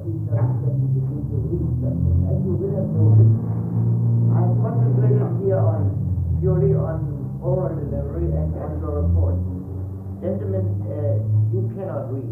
just when you begin to read something. And you will have noticed, I've concentrated here purely on oral delivery and on your report. Gentlemen, you cannot read.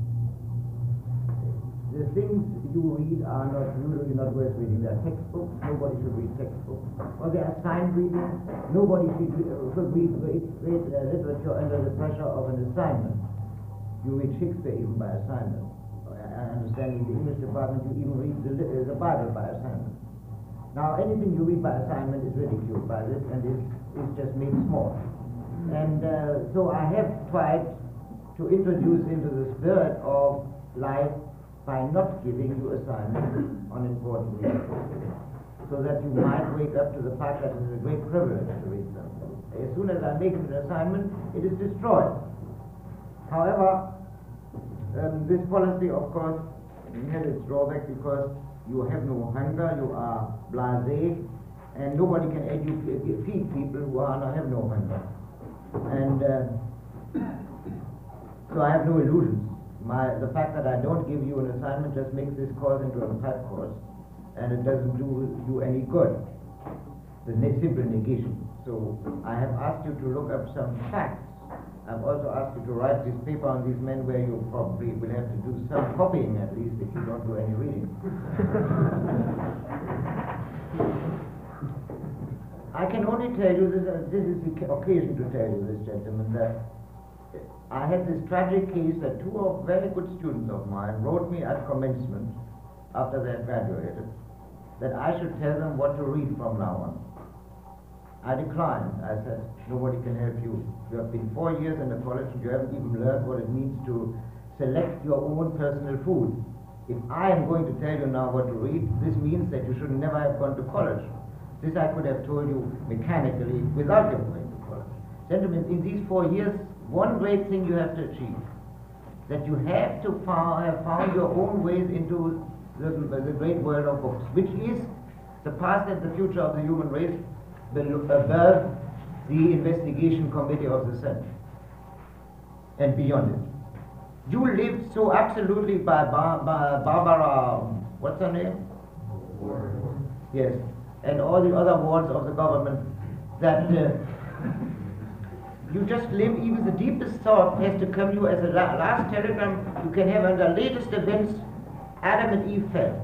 The things you read are usually not worth reading. They are textbooks. Nobody should read textbooks. Or they are signed reading. Nobody should read great literature under the pressure of an assignment. You read Shakespeare even by assignment. I understand in the English department you even read the Bible by assignment. Now anything you read by assignment is ridiculed by this and is just made small. And so I have tried to introduce into the spirit of life by not giving you assignments on important reading, so that you might wake up to the fact that it is a great privilege to read something. As soon as I make it an assignment, it is destroyed. However, this policy, of course, has its drawback because you have no hunger, you are blasé, and nobody can feed people who have no hunger. And so I have no illusions. The fact that I don't give you an assignment just makes this course into a type course, and it doesn't do you any good. The simple negation. So I have asked you to look up some facts. I've also asked you to write this paper on these men where you probably will have to do some copying at least if you don't do any reading. I can only tell you this is the occasion to tell you this, gentlemen, that I had this tragic case that two very good students of mine wrote me at commencement after they had graduated that I should tell them what to read from now on. I declined. I said, nobody can help you. You have been 4 years in the college and you haven't even learned what it means to select your own personal food. If I am going to tell you now what to read, this means that you should never have gone to college. This I could have told you mechanically without your going to college. Gentlemen, in these 4 years, one great thing you have to achieve, that you have to have found your own ways into the great world of books, which is the past and the future of the human race above the investigation committee of the Senate and beyond it. You lived so absolutely by Barbara, what's her name? Yes, and all the other wards of the government that you just live, even the deepest thought has to come to you as a last telegram you can have under latest events. Adam and Eve fell.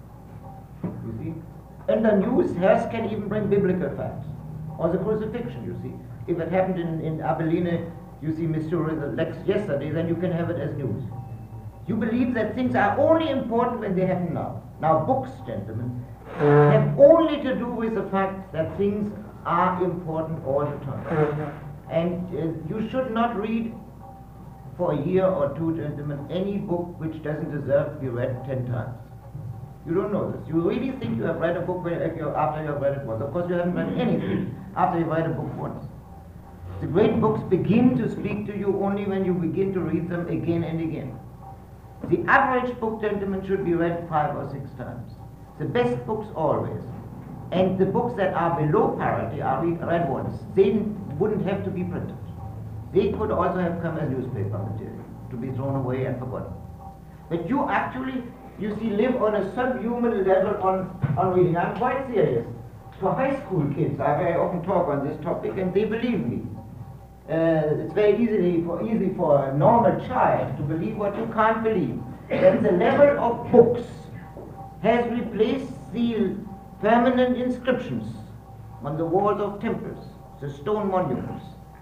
You see? And the news, Hearst can even bring biblical facts. Or the crucifixion, you see. If it happened in Abilene, you see, Missouri, yesterday, then you can have it as news. You believe that things are only important when they happen now. Now, books, gentlemen, have only to do with the fact that things are important all the time. And you should not read for a year or two, gentlemen, any book which doesn't deserve to be read 10 times. You don't know this. You really think you have read a book after you have read it once. Of course, you haven't read anything after you read a book once. The great books begin to speak to you only when you begin to read them again and again. The average book, gentlemen, should be read 5 or 6 times. The best books always. And the books that are below parity are read once. They wouldn't have to be printed. They could also have come as newspaper material to be thrown away and forgotten. But you actually, you see, live on a subhuman level on reading. I'm quite serious. To high school kids, I very often talk on this topic and they believe me. It's very easy for a normal child to believe what you can't believe. That the level of books has replaced the permanent inscriptions on the walls of temples, the stone monuments.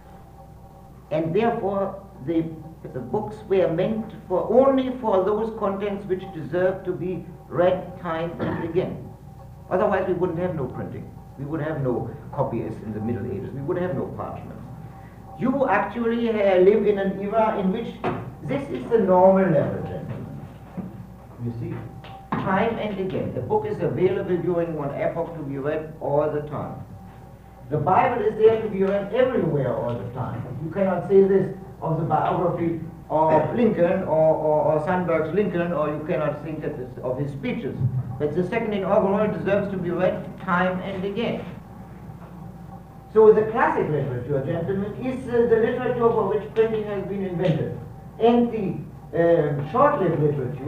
And therefore, the books were meant only for those contents which deserve to be read time and again. Otherwise, we wouldn't have no printing. We would have no copyists in the Middle Ages. We would have no parchments. You actually live in an era in which this is the normal level, gentlemen. You see? Time and again. The book is available during one epoch to be read all the time. The Bible is there to be read everywhere all the time. You cannot say this of the biography of Lincoln or Sandberg's Lincoln, or you cannot think of his speeches. But the second inaugural deserves to be read time and again. So the classic literature, gentlemen, is the literature for which printing has been invented. And the short-lived literature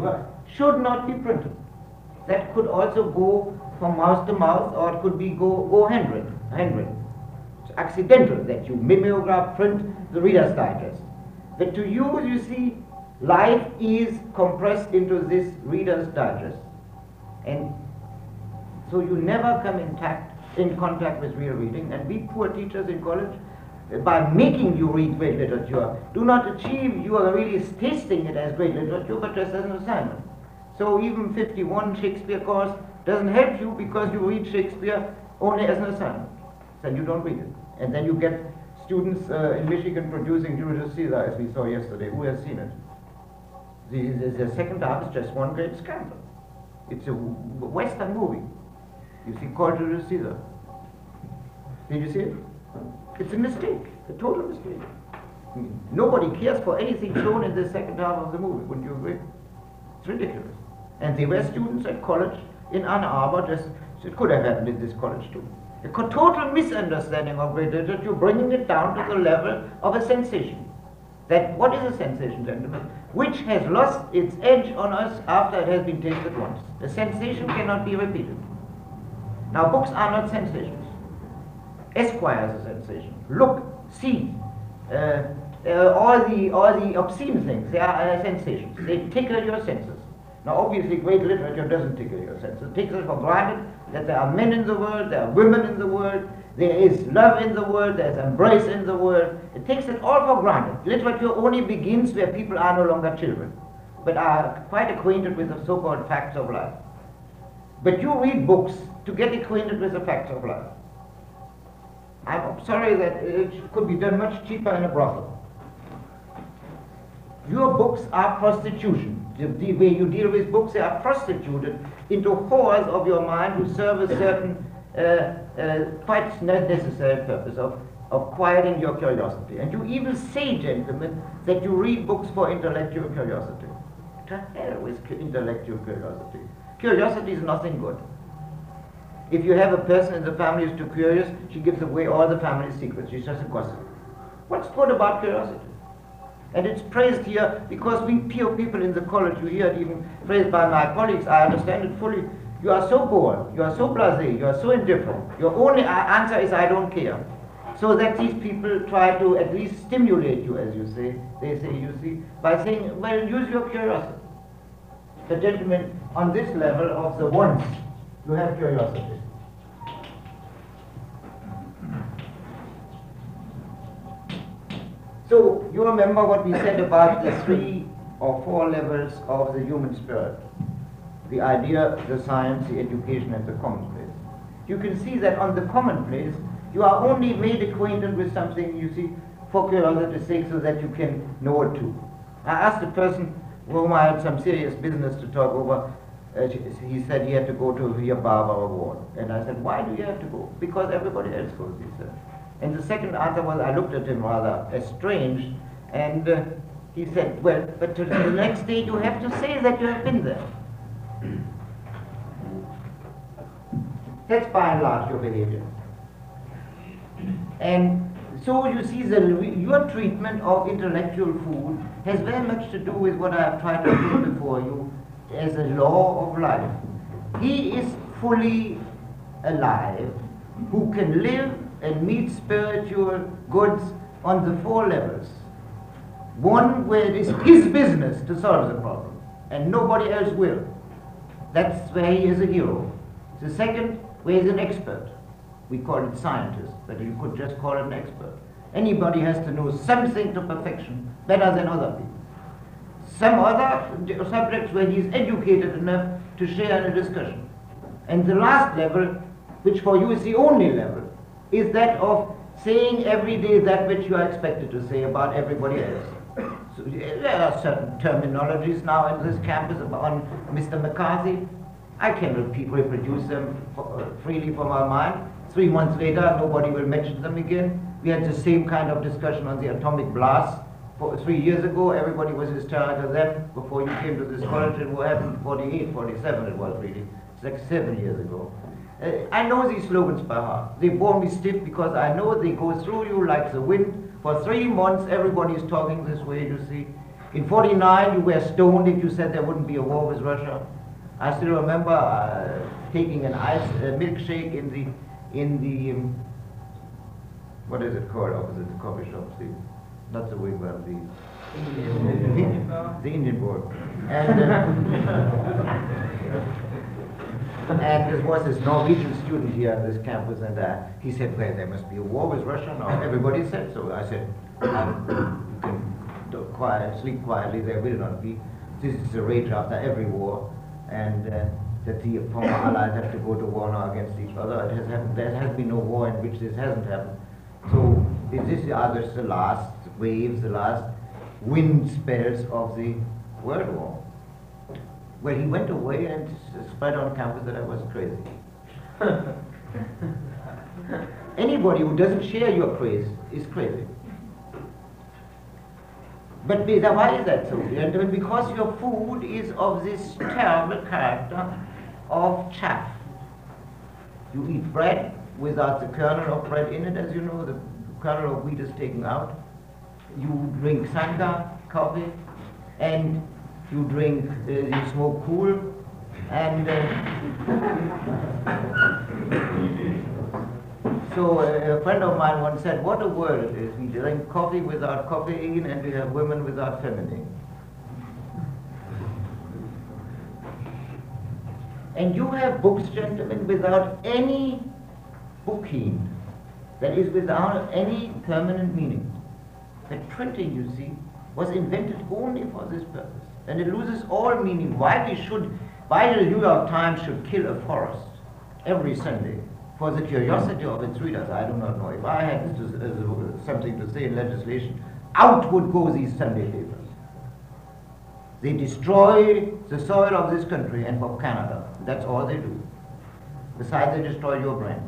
should not be printed. That could also go from mouth to mouth, or it could be go handwritten. It's accidental that you mimeograph, print the Reader's Digest. But to you, you see, life is compressed into this Reader's Digest. And so you never come in contact with real reading. And we poor teachers in college, by making you read great literature, do not achieve you are really tasting it as great literature, but just as an assignment. So even 51 Shakespeare course doesn't help you because you read Shakespeare only as an assignment. Then you don't read it. And then you get students in Michigan producing Julius Caesar, as we saw yesterday. Who has seen it? The second half is just one great scandal. It's a Western movie. You see, called Julius Caesar. Did you see it? It's a mistake, a total mistake. Nobody cares for anything shown in the second half of the movie, wouldn't you agree? It's ridiculous. And they were students at college in Ann Arbor, just it could have happened in this college too. A total misunderstanding of great literature, bringing it down to the level of a sensation. That what is a sensation, gentlemen? Which has lost its edge on us after it has been tasted once. A sensation cannot be repeated. Now, books are not sensations. Esquire is a sensation. Look, see, all the obscene things, they are sensations. They tickle your senses. Now, obviously, great literature doesn't tickle your senses. It takes it for granted that there are men in the world, there are women in the world, there is love in the world, there is embrace in the world. It takes it all for granted. Literature only begins where people are no longer children, but are quite acquainted with the so-called facts of life. But you read books to get acquainted with the facts of life. I'm sorry that it could be done much cheaper in a brothel. Your books are prostitution. The way you deal with books, they are prostituted into whores of your mind who serve a certain quite necessary purpose of quieting your curiosity. And you even say, gentlemen, that you read books for intellectual curiosity. To hell with intellectual curiosity. Curiosity is nothing good. If you have a person in the family who's too curious, she gives away all the family's secrets. She's just a gossip. What's good about curiosity? And it's praised here because we pure people in the college, you hear it even praised by my colleagues, I understand it fully. You are so bored, you are so blasé, you are so indifferent. Your only answer is I don't care. So that these people try to at least stimulate you, as you say. They say, you see, by saying, well, use your curiosity. The gentlemen, on this level of the wants, you have curiosity. So, you remember what we said about the 3 or 4 levels of the human spirit. The idea, the science, the education, and the commonplace. You can see that on the commonplace, you are only made acquainted with something, you see, for curiosity's sake, so that you can know it too. I asked a person whom I had some serious business to talk over. He said he had to go to hear Barbara Ward. And I said, why do you have to go? Because everybody else goes, he said. And the second answer was, I looked at him rather estranged, and he said, well, but the next day you have to say that you have been there. That's by and large your behavior. And so you see your treatment of intellectual food has very much to do with what I have tried to put before you as a law of life. He is fully alive who can live and meet spiritual goods on the 4 levels. One where it is his business to solve the problem, and nobody else will. That's where he is a hero. The second, where he's an expert. We call it scientist, but you could just call it an expert. Anybody has to know something to perfection better than other people. Some other subjects where he's educated enough to share in a discussion. And the last level, which for you is the only level, is that of saying every day that which you are expected to say about everybody else. So there are certain terminologies now in this campus on Mr. McCarthy. I can reproduce them freely from our mind. 3 months later, nobody will mention them again. We had the same kind of discussion on the atomic blast 3 years ago. Everybody was hysterical then, before you came to this college. It happened 48, 47 it was really. It's like 7 years ago. I know these slogans by heart. They bore me stiff because I know they go through you like the wind. For 3 months, everybody is talking this way, you see. In 49, you were stoned if you said there wouldn't be a war with Russia. I still remember taking an milkshake in the what is it called opposite the coffee shop? Not the wigwam, the Indian board. And there was this Norwegian student here at this campus, and he said, well, there must be a war with Russia now. Everybody said so. I said, you can sleep quietly, there will not be. This is the rage after every war, and that the former allies have to go to war now against each other. There has been no war in which this hasn't happened. So this are just the last waves, the last wind spells of the World War. Well, he went away and spread on campus that I was crazy. Anybody who doesn't share your craze is crazy. But why is that so? Because your food is of this terrible character of chaff. You eat bread without the kernel of bread in it, as you know, the kernel of wheat is taken out. You drink sangha, coffee, and you smoke kool, and so a friend of mine once said, what a world it is. We drink coffee without caffeine, and we have women without feminine. And you have books, gentlemen, without any booking, that is without any permanent meaning. But printing, you see, was invented only for this purpose. And it loses all meaning. Why the New York Times should kill a forest every Sunday for the curiosity of its readers, I do not know. If I had something to say in legislation, out would go these Sunday papers. They destroy the soil of this country and of Canada. That's all they do. Besides, they destroy your brain.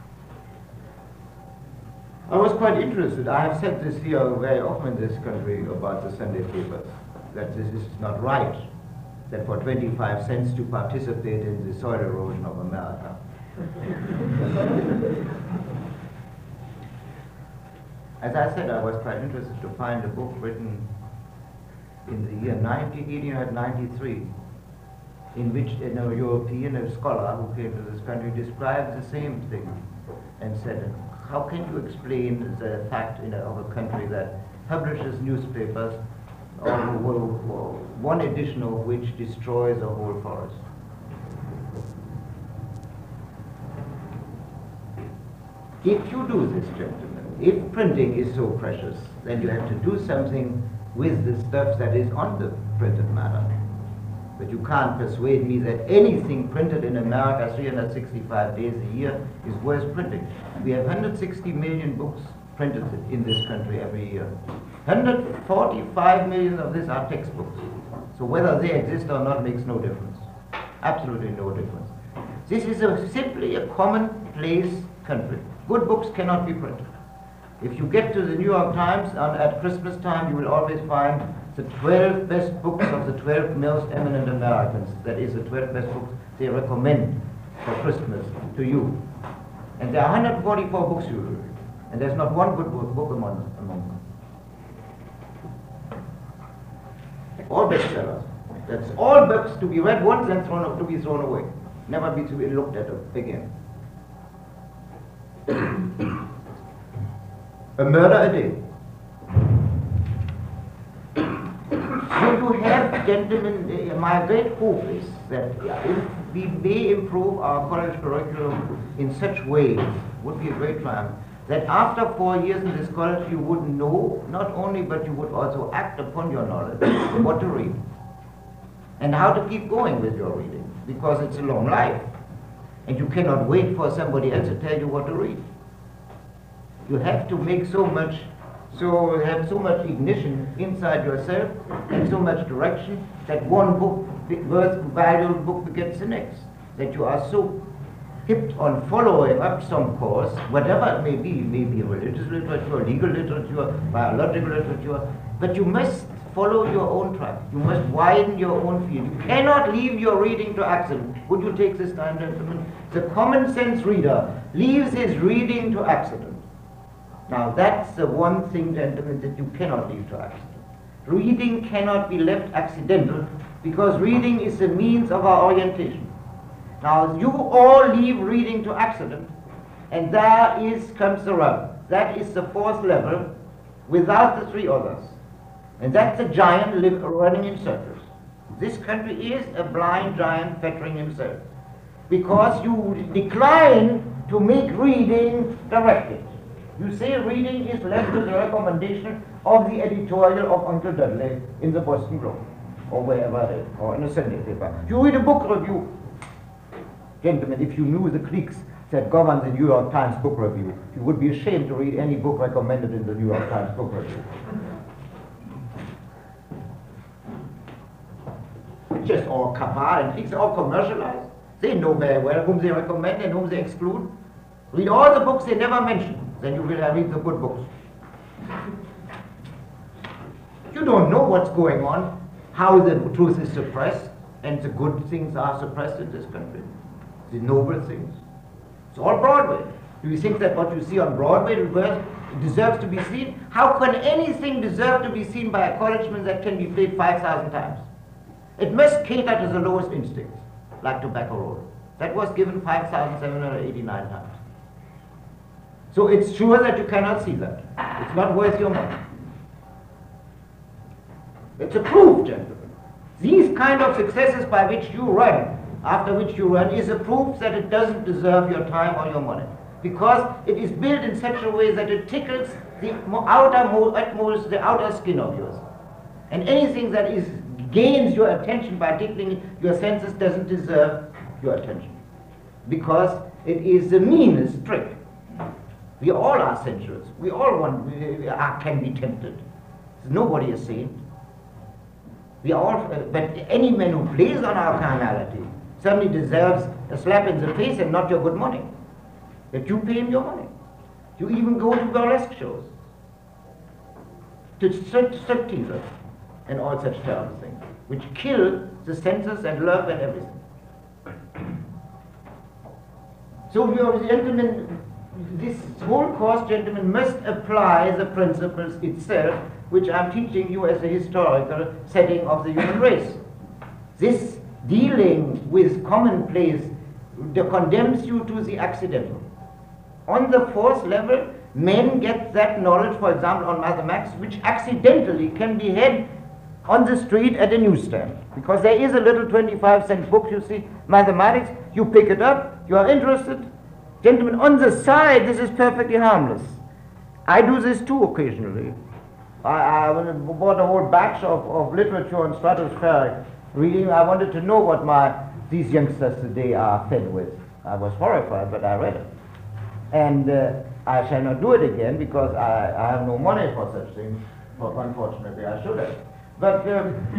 I was quite interested. I have said this here very often in this country about the Sunday papers, that this is not right, that for 25 cents to participate in the soil erosion of America. As I said, I was quite interested to find a book written in the year 1893, in which a European scholar who came to this country described the same thing and said, how can you explain the fact of a country that publishes newspapers, one edition of which destroys a whole forest? If you do this, gentlemen, if printing is so precious, then you have to do something with the stuff that is on the printed matter. But you can't persuade me that anything printed in America 365 days a year is worth printing. We have 160 million books printed in this country every year. 145 million of these are textbooks. So whether they exist or not makes no difference. Absolutely no difference. This is simply a commonplace country. Good books cannot be printed. If you get to the New York Times at Christmas time, you will always find the 12 best books of the 12 most eminent Americans. That is, the 12 best books they recommend for Christmas to you. And there are 144 books usually, and there's not one good book among them. All bestsellers. That's all books to be read once and to be thrown away, never be to be looked at again. A murder a day. So you have, gentlemen, my great hope is that if we may improve our college curriculum in such ways, would be a great triumph, that after 4 years in this college you would know, not only, but you would also act upon your knowledge, what to read, and how to keep going with your reading, because it's a long life, and you cannot wait for somebody else to tell you what to read. You have to make have so much ignition inside yourself and so much direction that one book, valuable book begets the next. That you are so hipped on following up some course, whatever it may be religious literature, legal literature, biological literature, but you must follow your own track. You must widen your own field. You cannot leave your reading to accident. Would you take this time, gentlemen? The common sense reader leaves his reading to accident. Now that's the one thing, gentlemen, that you cannot leave to accident. reading cannot be left accidental, because reading is the means of our orientation. Now, you all leave reading to accident, and comes the rub. That is the fourth level, without the three others. And that's a giant running in circles. This country is a blind giant fettering himself, because you decline to make reading directed. You say reading is left to the recommendation of the editorial of Uncle Dudley in the Boston Globe, or wherever it is, or in a Sunday paper. You read a book review. Gentlemen, if you knew the cliques that govern the New York Times book review, you would be ashamed to read any book recommended in the New York Times book review. It's just all cabal and cliques, all commercialized. They know very well whom they recommend and whom they exclude. Read all the books they never mention, then you will read the good books. You don't know what's going on, how the truth is suppressed, and the good things are suppressed in this country, the noble things. It's all Broadway. Do you think that what you see on Broadway deserves to be seen? How can anything deserve to be seen by a collegeman that can be played 5,000 times? It must cater to the lowest instincts, like Tobacco Road. That was given 5,789 times. So it's sure that you cannot see that. It's not worth your money. It's a proof, gentlemen. These kind of successes by which you run, after which you run, is a proof that it doesn't deserve your time or your money. Because it is built in such a way that it tickles the the outer skin of yours. And anything that gains your attention by tickling your senses doesn't deserve your attention. Because it is the meanest trick. We all are sensuous. We all can be tempted. Nobody is saint. We all, but any man who plays on our carnality certainly deserves a slap in the face and not your good money. That you pay him your money. You even go to burlesque shows, to stripteasers, and all such terrible things, which kill the senses and love and everything. So, gentlemen, this whole course, gentlemen, must apply the principles itself, which I'm teaching you as a historical setting of the human race. This dealing with commonplace condemns you to the accidental. On the fourth level, men get that knowledge, for example, on mathematics, which accidentally can be had on the street at a newsstand. Because there is a little 25-cent book, you see, mathematics, you pick it up, you are interested. Gentlemen, on the side, this is perfectly harmless. I do this too occasionally. I bought a whole batch of literature on stratospheric reading. I wanted to know what these youngsters today are fed with. I was horrified, but I read it. And I shall not do it again because I have no money for such things. But unfortunately, I should have. But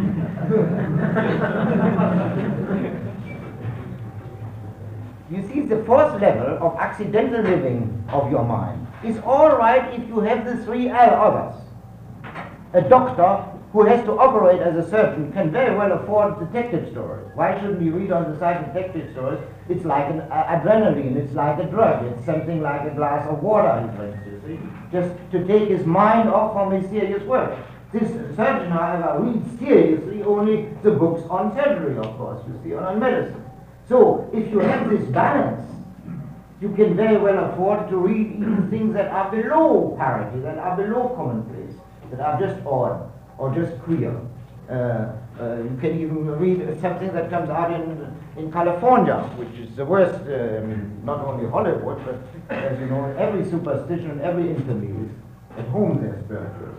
you see, the fourth level of accidental living of your mind is all right if you have the three others. A doctor who has to operate as a surgeon can very well afford detective stories. Why shouldn't he read on the side detective stories? It's like an adrenaline, it's like a drug, it's something like a glass of water he drinks, you see, just to take his mind off from his serious work. This surgeon, however, reads seriously only the books on surgery, of course, you see, on medicine. So, if you have this balance, you can very well afford to read even things that are below parity, that are below commonplace, that are just odd or just queer. You can even read something that comes out in California, which is the worst, not only Hollywood, but as you know, every superstition, every infamy is at home there spiritual.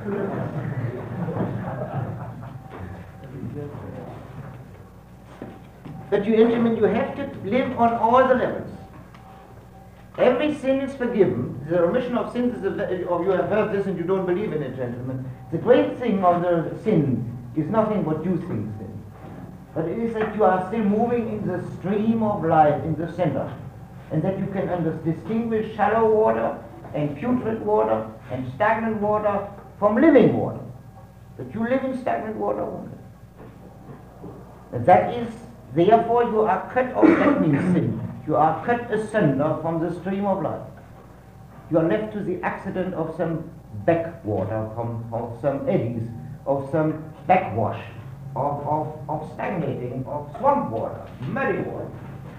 But you gentlemen, you have to live on all the levels. Every sin is forgiven. The remission of sins is, or you have heard this and you don't believe in it, gentlemen. The great thing of the sin is nothing what you think sin, but it is that you are still moving in the stream of life in the center, and that you can distinguish shallow water and putrid water and stagnant water from living water. That you live in stagnant water only. And that is, therefore you are cut off, that means sin. You are cut asunder from the stream of life. You are left to the accident of some backwater, from some eddies of some backwash, of stagnating, of swamp water, muddy water.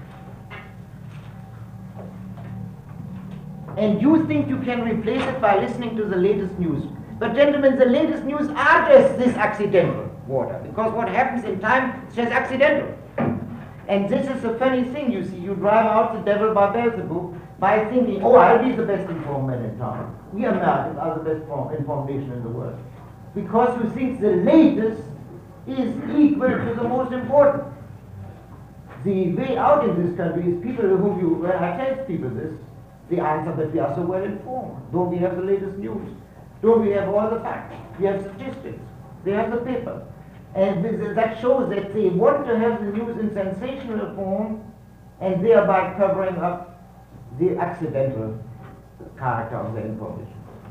And you think you can replace it by listening to the latest news. But gentlemen, the latest news are just this accidental water, because what happens in time is just accidental. And this is a funny thing, you see. You drive out the devil by Beelzebub by thinking, oh, I'll be the best informed man in town. We Americans are the best informed nation in the world. Because you think the latest is equal to the most important. The way out in this country is people whom you, when I tell people this, they answer that we are so well informed. Don't we have the latest news? Don't we have all the facts? We have statistics. They have the paper. And that shows that they want to have the news in sensational form and thereby covering up the accidental character of the information.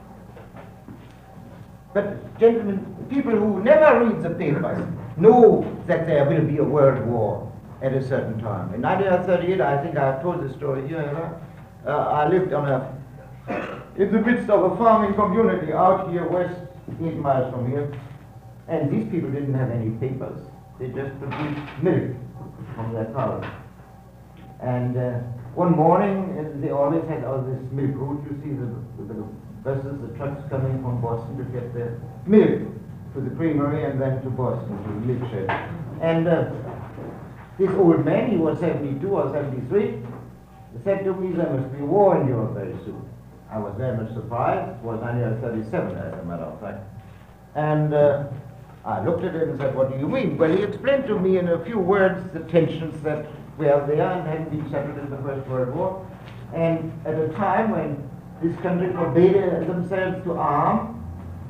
But gentlemen, people who never read the papers know that there will be a world war at a certain time. In 1938, I think I have told this story here, I lived in the midst of a farming community out here west, 8 miles from here, and these people didn't have any papers. They just produced milk from their cows. And one morning, they always had all this milk route. You see the buses, the trucks coming from Boston to get the milk to the creamery and then to Boston, to the milk shed. And this old man, he was 72 or 73, said to me, there must be war in Europe very soon. I was very much surprised. It was 1937, as a matter of fact. And I looked at him and said, what do you mean? Well, he explained to me in a few words the tensions that were there and hadn't been settled in the First World War. And at a time when this country forbade themselves to arm,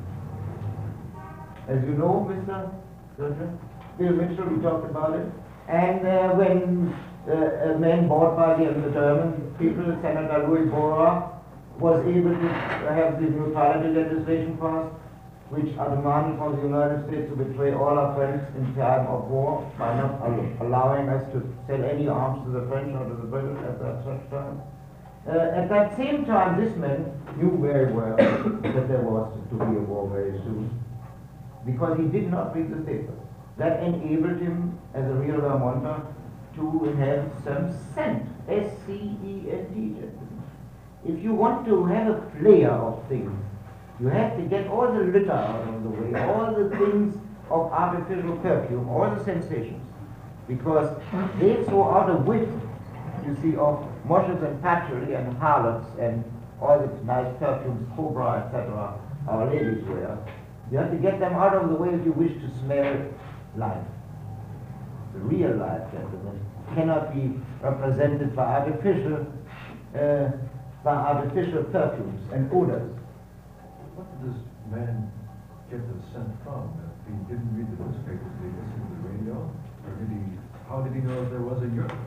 as you know, Mr. Bill Mitchell, we talked about it, and when a man bought by the German people, Senator Louis Bora, was able to have the neutrality legislation passed, which are demanding from the United States to betray all our friends in time of war by not allowing us to sell any arms to the French or to the British at that such time. At that same time, this man knew very well that there was to be a war very soon, because he did not read the papers. That enabled him, as a real Vermonter, to have some scent, S-C-E-N-T. If you want to have a flair of things, you have to get all the litter out of the way, all the things of artificial perfume, all the sensations, because they throw out a whiff, you see, of moshes and patchouli and harlots and all the nice perfumes, Cobra, etc., our ladies wear. You have to get them out of the way if you wish to smell life. The real life, gentlemen, cannot be represented by artificial perfumes and odors. What did this man get the scent from? If he didn't read the newspapers, did he listen to the radio? Or how did he know if there was a Europe?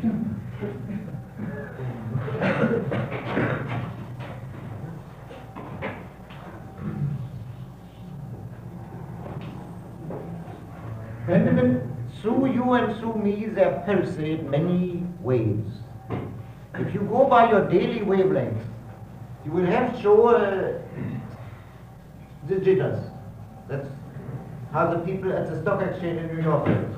Gentlemen, through you and through me there pulsate many waves. If you go by your daily wavelength, you will have to show the jitters. That's how the people at the stock exchange in New York live.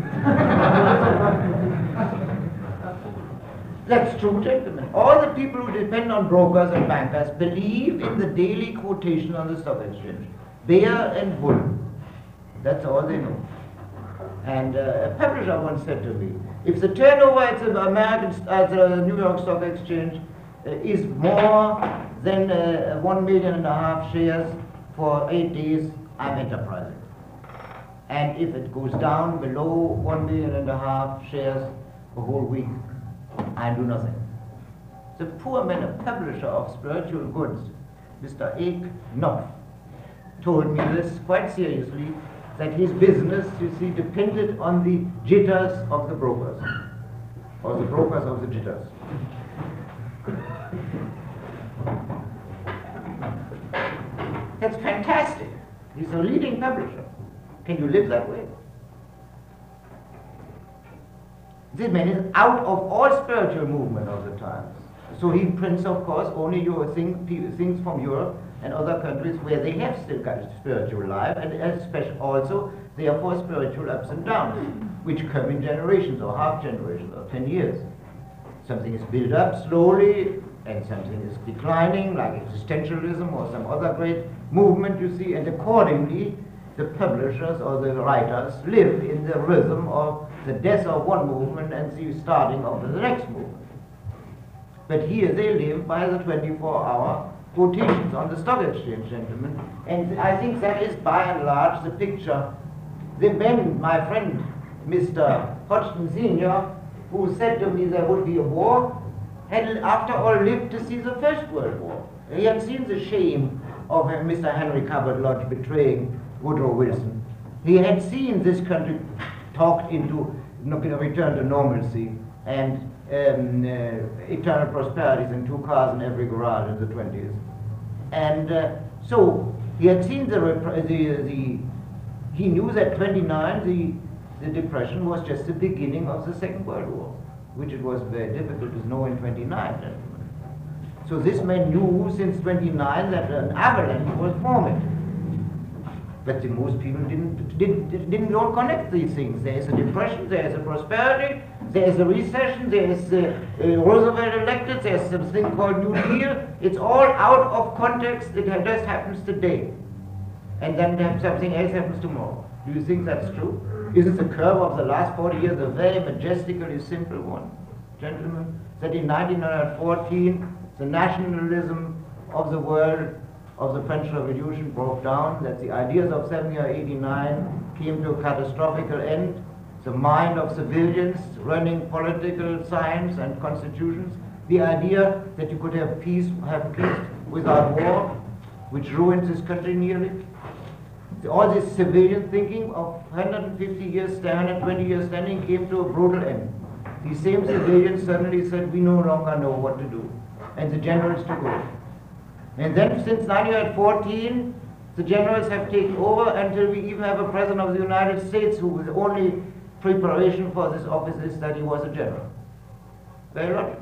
That's true, gentlemen. All the people who depend on brokers and bankers believe in the daily quotation on the stock exchange. Bear and bull. That's all they know. And a publisher once said to me, if the turnover at the New York Stock Exchange is more than 1.5 million shares for 8 days, I'm enterprising. And if it goes down below 1.5 million shares a whole week, I do nothing. The poor man, a publisher of spiritual goods, Mr. A. Knopf, told me this quite seriously, that his business, you see, depended on the jitters of the brokers, or the brokers of the jitters. That's fantastic. He's a leading publisher. Can you live that way? This man is out of all spiritual movement of the times. So he prints, of course, only your things from Europe, and other countries where they have still got a spiritual life, and especially also, therefore, spiritual ups and downs, which come in generations, or half generations, or 10 years. Something is built up slowly, and something is declining, like existentialism or some other great movement, you see, and accordingly, the publishers or the writers live in the rhythm of the death of one movement and the starting of the next movement. But here they live by the 24-hour quotations on the stock exchange, gentlemen. And I think that is by and large the picture. Then my friend, Mr. Hodgson Sr., who said to me there would be a war, had after all lived to see the First World War. He had seen the shame of Mr. Henry Cabot Lodge betraying Woodrow Wilson. He had seen this country talked into return to normalcy and eternal prosperities and 2 cars in every garage in the 20s. And so he had seen he knew that 29, the Depression was just the beginning of the Second World War, which it was very difficult to know in 29, gentlemen. So this man knew since 29 that an avalanche was forming. But the most people don't connect these things. There is a depression, there is a prosperity, there is a recession, there is Roosevelt elected, there is something called New Deal. It's all out of context. It just happens today. And then something else happens tomorrow. Do you think that's true? Isn't the curve of the last 40 years a very majestically simple one, gentlemen? That in 1914, the nationalism of the world of the French Revolution broke down, that the ideas of 1789 came to a catastrophical end, the mind of civilians running political science and constitutions, the idea that you could have peace without war, which ruined this country nearly. All this civilian thinking of 150 years, 120 years standing came to a brutal end. These same civilians suddenly said, we no longer know what to do. And the generals took over. And then since 1914, the generals have taken over until we even have a president of the United States whose only preparation for this office is that he was a general. Very logical.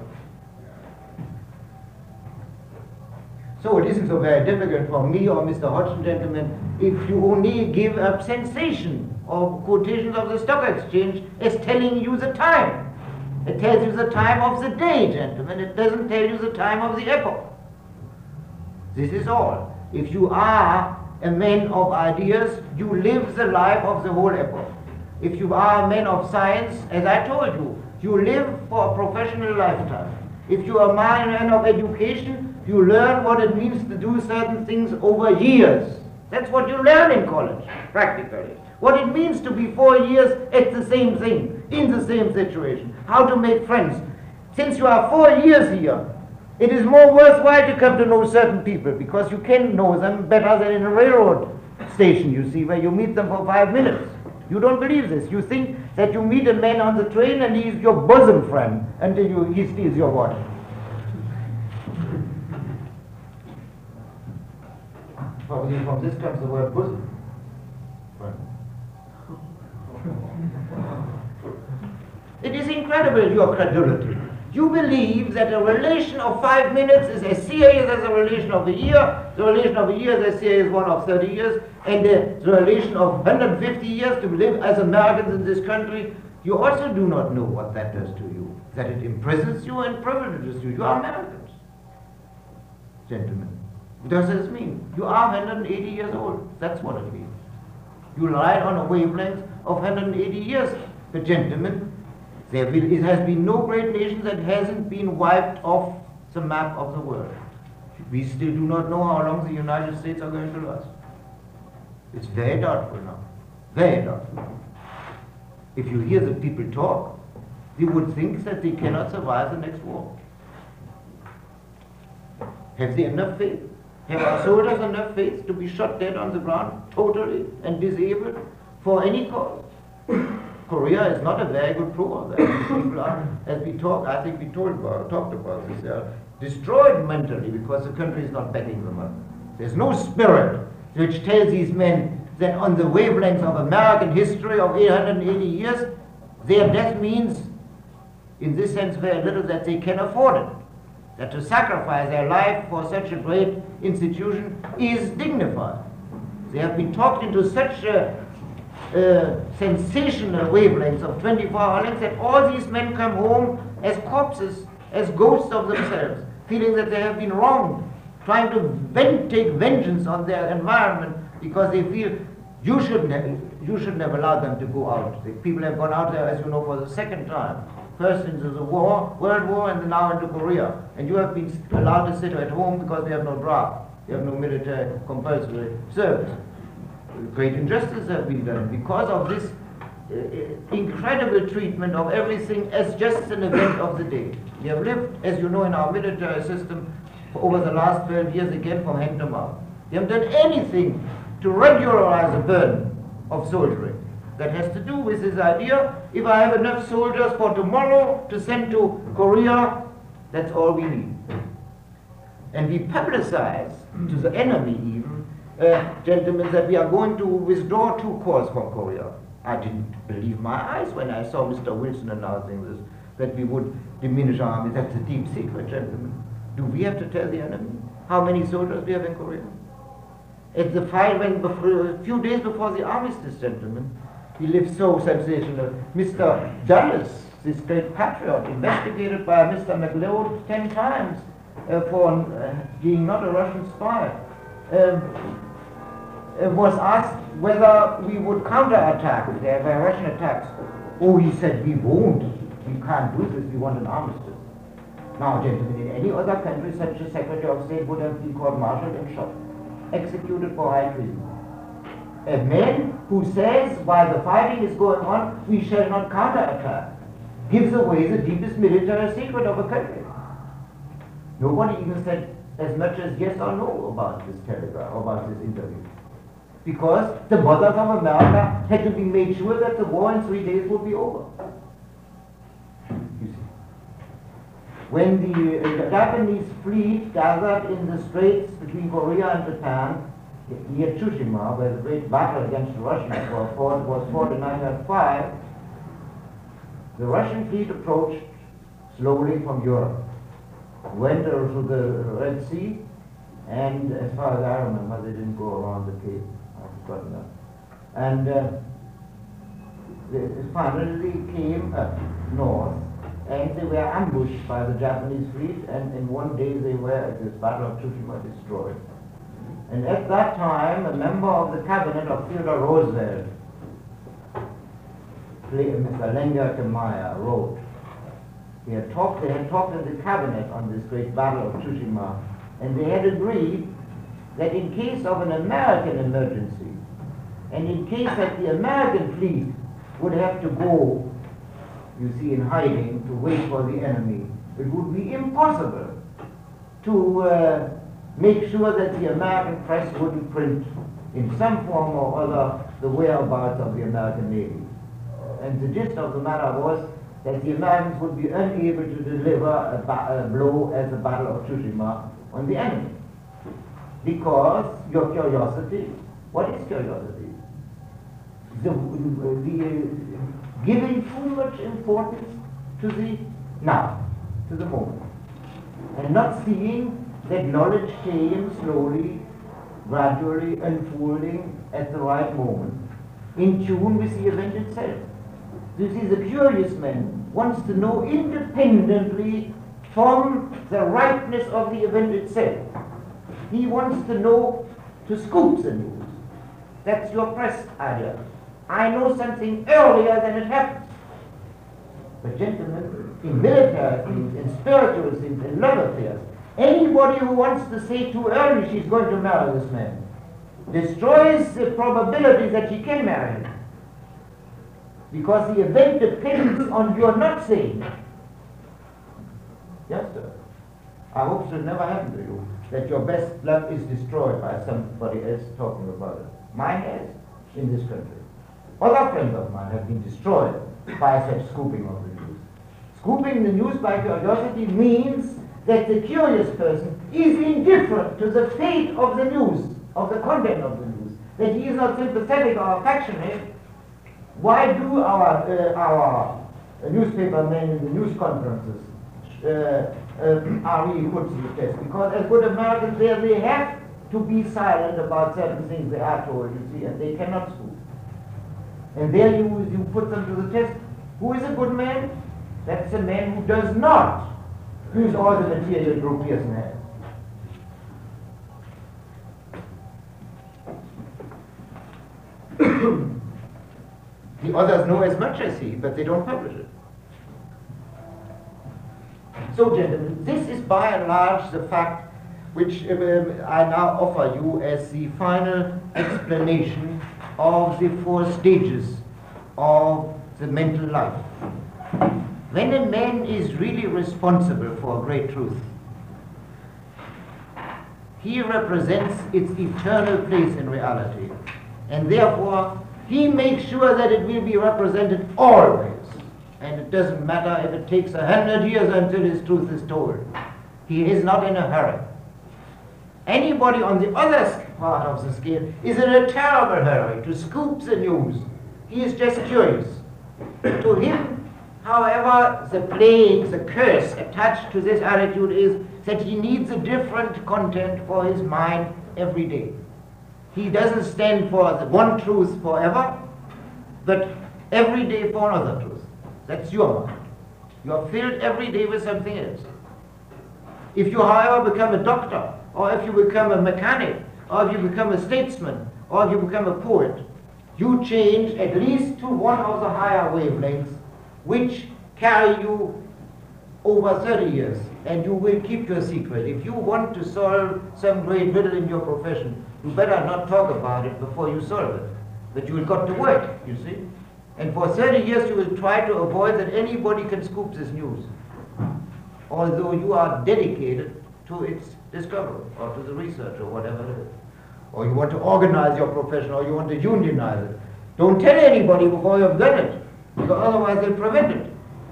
So it isn't so very difficult for me or Mr. Hodgson, gentlemen, if you only give up sensation of quotations of the stock exchange as telling you the time. It tells you the time of the day, gentlemen. It doesn't tell you the time of the epoch. This is all. If you are a man of ideas, you live the life of the whole epoch. If you are a man of science, as I told you, you live for a professional lifetime. If you are a man of education, you learn what it means to do certain things over years. That's what you learn in college, practically. What it means to be 4 years at the same thing, in the same situation. How to make friends. Since you are 4 years here, it is more worthwhile to come to know certain people, because you can know them better than in a railroad station, you see, where you meet them for 5 minutes. You don't believe this. You think that you meet a man on the train and he's your bosom friend until he steals your watch. From this comes the word bosom. It is incredible, your credulity. You believe that a relation of 5 minutes is as serious as a relation of a year, the relation of a year is as serious as one of 30 years, and the relation of 150 years to live as Americans in this country. You also do not know what that does to you, that it imprisons you and privileges you. You are Americans, gentlemen. What does this mean? You are 180 years old. That's what it means. You lie on a wavelength of 180 years. But gentlemen, it has been no great nation that hasn't been wiped off the map of the world. We still do not know how long the United States are going to last. It's very doubtful now. Very doubtful. If you hear the people talk, you would think that they cannot survive the next war. Have they enough faith? Have our soldiers enough faith to be shot dead on the ground, totally and disabled, for any cause? Korea is not a very good proof of that. People are, as we talk, I think we talked about this, they are destroyed mentally because the country is not backing them up. There's no spirit which tells these men that on the wavelength of American history of 880 years, their death means, in this sense, very little, that they can afford it. that to sacrifice their life for such a great institution is dignified. They have been talked into such sensational wavelengths of 24-hour lengths that all these men come home as corpses, as ghosts of themselves, feeling that they have been wronged, trying to take vengeance on their environment because they feel you shouldn't have allowed them to go out. The people have gone out there, as you know, for the second time. First into the war, World War, and now into Korea. And you have been allowed to sit at home because we have no draft. We have no military compulsory service. Great injustices have been done because of this incredible treatment of everything as just an event of the day. We have lived, as you know, in our military system for over the last 12 years, again from hand to mouth. We haven't done anything to regularize the burden of soldiering. That has to do with this idea, if I have enough soldiers for tomorrow to send to Korea, that's all we need. And we publicize to the enemy even, gentlemen, that we are going to withdraw 2 corps from Korea. I didn't believe my eyes when I saw Mr. Wilson announcing this, that we would diminish our army. That's a deep secret, gentlemen. Do we have to tell the enemy how many soldiers we have in Korea? At the fight, when a few days before the armistice, gentlemen, he lived so sensational. Mr. Dulles, this great patriot, investigated by Mr. McLeod 10 times for being not a Russian spy, was asked whether we would counterattack the Russian attacks. Oh, he said, we won't. We can't do this. We want an armistice. Now, gentlemen, in any other country, such a Secretary of State would have been court-martialed and shot, executed for high treason. A man who says, while the fighting is going on, we shall not counterattack, gives away the deepest military secret of a country. Nobody even said as much as yes or no about this telegram, about this interview. Because the mothers of America had to be made sure that the war in 3 days would be over. You see. When the Japanese fleet gathered in the straits between Korea and Japan, near Tsushima, where the great battle against the Russians was fought in 1905, the Russian fleet approached slowly from Europe, went through the Red Sea, and as far as I remember, they didn't go around the Cape. I've forgotten that. And they finally came up north, and they were ambushed by the Japanese fleet, and in 1 day they were, at this Battle of Tsushima, destroyed. And at that time, a member of the cabinet of Theodore Roosevelt, Mr. Lenger Meyer, wrote, they had talked in the cabinet on this great Battle of Tsushima, and they had agreed that in case of an American emergency, and in case that the American fleet would have to go, you see, in hiding to wait for the enemy, it would be impossible to make sure that the American press wouldn't print in some form or other the whereabouts of the American Navy. And the gist of the matter was that the Americans would be unable to deliver a blow as the Battle of Tsushima on the enemy. Because your curiosity, what is curiosity? The giving too much importance to the now, to the moment, and not seeing that knowledge came slowly, gradually unfolding at the right moment, in tune with the event itself. You see, the curious man wants to know independently from the rightness of the event itself. He wants to know, to scoop the news. That's your press idea. I know something earlier than it happens. But gentlemen, in military things, in spiritual things, in love affairs, anybody who wants to say too early she's going to marry this man destroys the probability that she can marry him. Because the event depends on your not saying it. Yes, sir. I hope it will never happen to you, that your best luck is destroyed by somebody else talking about it. Mine has, in this country. Other friends of mine have been destroyed by such scooping of the news. Scooping the news by curiosity means that the curious person is indifferent to the fate of the news, of the content of the news, that he is not sympathetic or affectionate. Why do our newspaper men in the news conferences are really put to the test. Because as good Americans, they have to be silent about certain things they are told, you see, and they cannot speak. And there you put them to the test. Who is a good man? That's a man who does not use all the material Drew Pearson has. The others know as much as he, but they don't publish it. So, gentlemen, this is by and large the fact which I now offer you as the final explanation of the 4 stages of the mental life. When a man is really responsible for a great truth, he represents its eternal place in reality, and therefore he makes sure that it will be represented always, and it doesn't matter if it takes 100 years until his truth is told. He is not in a hurry. Anybody on the other part of the scale is in a terrible hurry to scoop the news. He is just curious. To him, however, the plague, the curse attached to this attitude is that he needs a different content for his mind every day. He doesn't stand for the one truth forever, but every day for another truth. That's your mind. You are filled every day with something else. If you, however, become a doctor, or if you become a mechanic, or if you become a statesman, or if you become a poet, you change at least to one of the higher wavelengths which carry you over 30 years, and you will keep your secret. If you want to solve some great riddle in your profession, you better not talk about it before you solve it. But you will got to work, you see. And for 30 years you will try to avoid that anybody can scoop this news, although you are dedicated to its discovery, or to the research, or whatever it is. Or you want to organize your profession, or you want to unionize it. Don't tell anybody before you've done it, because otherwise they'll prevent it.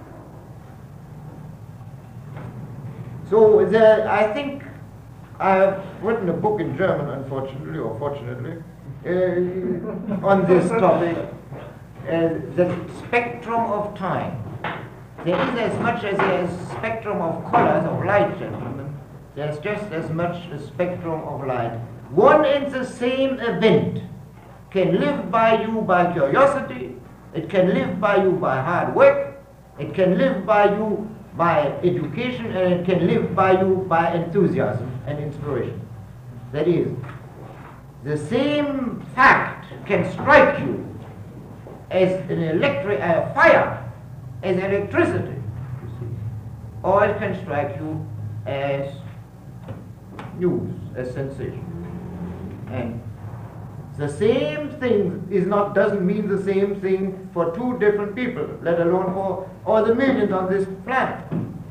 So I think I have written a book in German, unfortunately, or fortunately, on this topic, the spectrum of time. There is as much as there is spectrum of colors of light, gentlemen. There's just as much a spectrum of light. One and the same event can live by you by curiosity, it can live by you by hard work, it can live by you by education, and it can live by you by enthusiasm and inspiration. That is, the same fact can strike you as an fire, as electricity, you see, or it can strike you as news, as sensation. And the same thing doesn't mean the same thing for 2 different people, let alone for all the millions on this planet.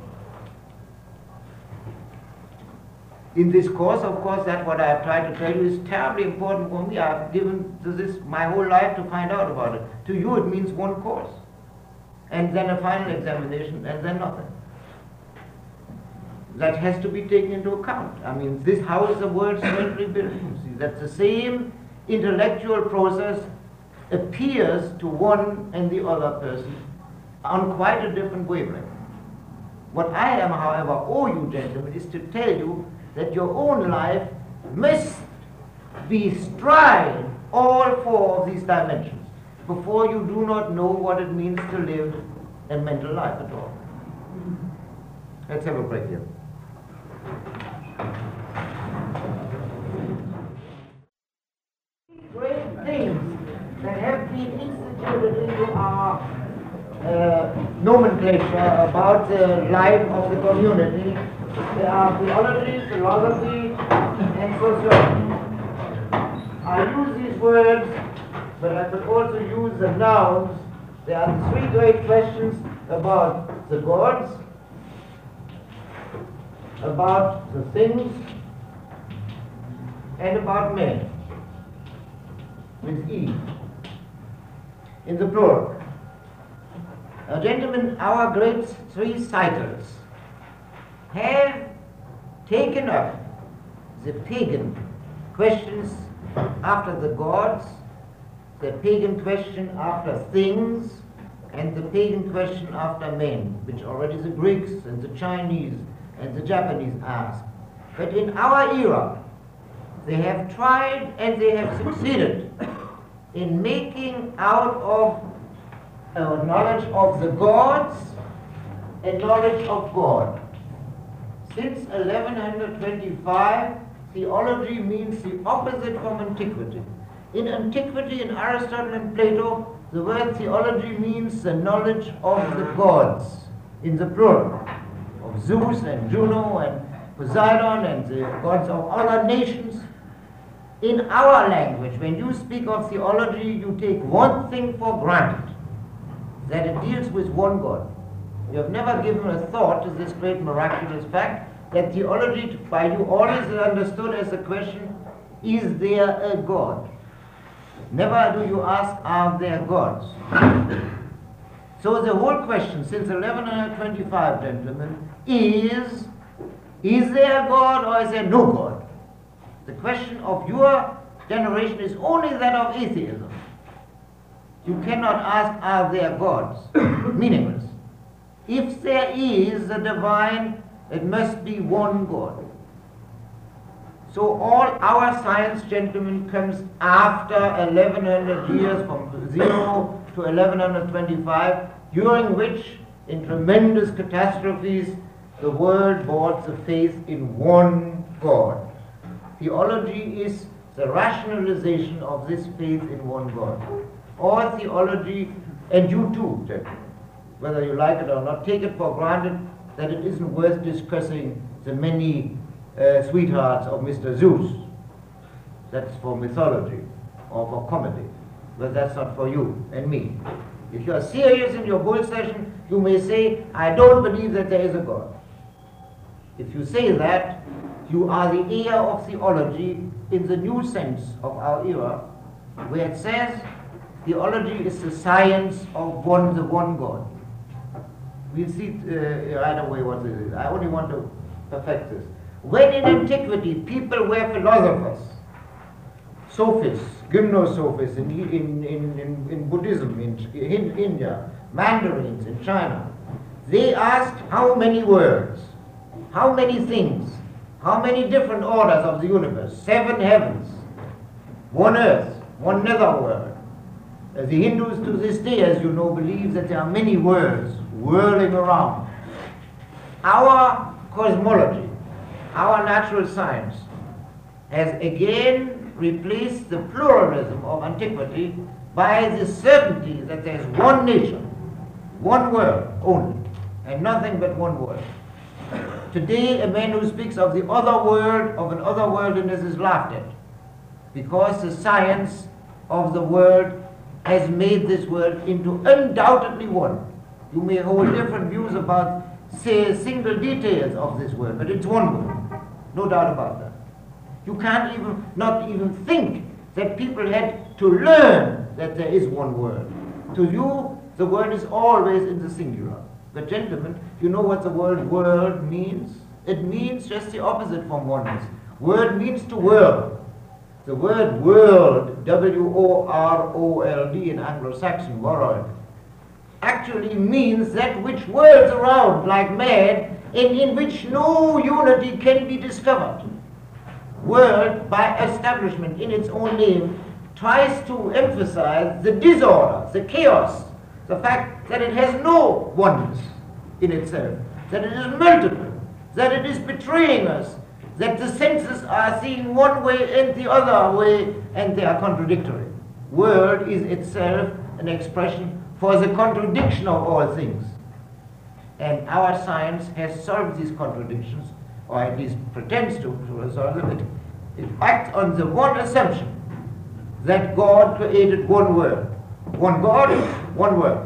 In this course, of course, that's what I have tried to tell you is terribly important for me. I have given to this my whole life to find out about it. To you it means one course, and then a final examination, and then nothing. That has to be taken into account. I mean, how is the world centrally built? You see, that the same intellectual process appears to one and the other person on quite a different wavelength. What I am, however, owe you, gentlemen, is to tell you that your own life must bestride all 4 of these dimensions before you do not know what it means to live a mental life at all. Let's have a break here. Great things that have been instituted into our nomenclature about the life of the community. There are theology, philosophy, and sociology. I use these words, but I could also use the nouns. There are 3 great questions about the gods, about the things, and about men, with E, in the plural. Now, gentlemen, our great 3 cycles have taken up the pagan questions after the gods, the pagan question after things, and the pagan question after men, which already the Greeks and the Chinese and the Japanese ask. But in our era, they have tried and they have succeeded in making out of a knowledge of the gods a knowledge of God. Since 1125, theology means the opposite from antiquity. In antiquity, in Aristotle and Plato, the word theology means the knowledge of the gods, in the plural, of Zeus and Juno and Poseidon and the gods of other nations. In our language, when you speak of theology, you take one thing for granted, that it deals with one God. You have never given a thought to this great miraculous fact that theology by you always is understood as the question, is there a God? Never do you ask, are there gods? So the whole question since 1125, gentlemen, is there a God or is there no God? The question of your generation is only that of atheism. You cannot ask, are there gods? Meaningless. If there is a divine, it must be one God. So all our science, gentlemen, comes after 1100 years, from 0 to 1125, during which, in tremendous catastrophes, the world brought the faith in one God. Theology is the rationalization of this faith in one God. All theology, and you too, gentlemen, whether you like it or not, take it for granted that it isn't worth discussing the many sweethearts of Mr. Zeus. That's for mythology or for comedy, but that's not for you and me. If you are serious in your bull session, you may say, I don't believe that there is a God. If you say that, you are the heir of theology in the new sense of our era, where it says theology is the science of the one God. We'll see right away what this is. I only want to perfect this. When in antiquity people were philosophers, sophists, gymnosophists in Buddhism, in India, mandarins in China, they asked how many worlds, how many things, how many different orders of the universe, 7 heavens, 1 earth, 1 netherworld. The Hindus to this day, as you know, believe that there are many worlds whirling around. Our cosmology, our natural science, has again replaced the pluralism of antiquity by the certainty that there is one nature, one world only, and nothing but one world. Today, a man who speaks of the other world, of an otherworldliness, is laughed at, because the science of the world has made this world into undoubtedly one. You may hold different views about, say, single details of this world, but it's one world, no doubt about that. You can't not even think that people had to learn that there is one world. To you, the world is always in the singular. But gentlemen, you know what the word world means? It means just the opposite from oneness. Word means to whirl. The word world, W-O-R-O-L-D in Anglo-Saxon, world, actually means that which whirls around like mad and in which no unity can be discovered. World, by establishment in its own name, tries to emphasize the disorder, the chaos, the fact that it has no oneness in itself, that it is multiple, that it is betraying us, that the senses are seeing one way and the other way, and they are contradictory. World is itself an expression for the contradiction of all things. And our science has solved these contradictions, or at least pretends to resolve them. It acts on the one assumption that God created one world. One God, one world.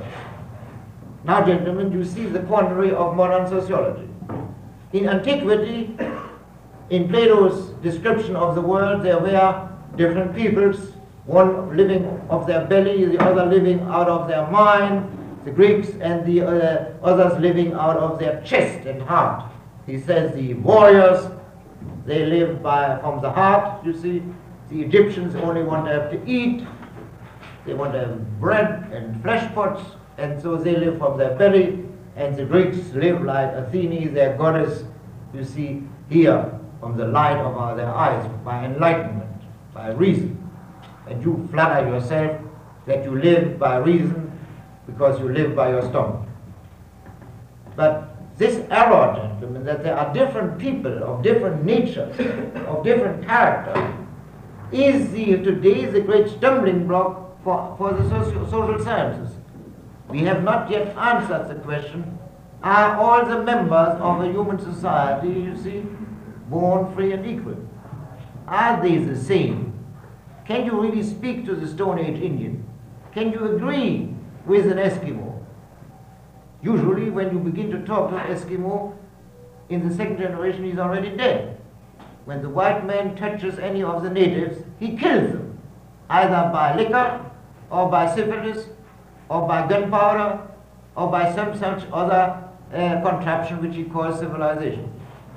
Now, gentlemen, you see the quandary of modern sociology. In antiquity, in Plato's description of the world, there were different peoples, one living of their belly, the other living out of their mind, the Greeks, and the others living out of their chest and heart. He says the warriors, they live from the heart, you see. The Egyptians only want to have to eat. They want to have bread and flesh pots, and so they live from their belly. And the Greeks live like Athene, their goddess, you see, here from the light of their eyes, by enlightenment, by reason. And you flatter yourself that you live by reason because you live by your stomach. But this error, gentlemen, that there are different people of different natures, of different character, is today the great stumbling block for the social sciences. We have not yet answered the question, are all the members of a human society, you see, born free and equal? Are they the same? Can you really speak to the Stone Age Indian? Can you agree with an Eskimo? Usually when you begin to talk to an Eskimo, in the second generation he's already dead. When the white man touches any of the natives, he kills them, either by liquor, or by syphilis, or by gunpowder, or by some such other contraption which he calls civilization.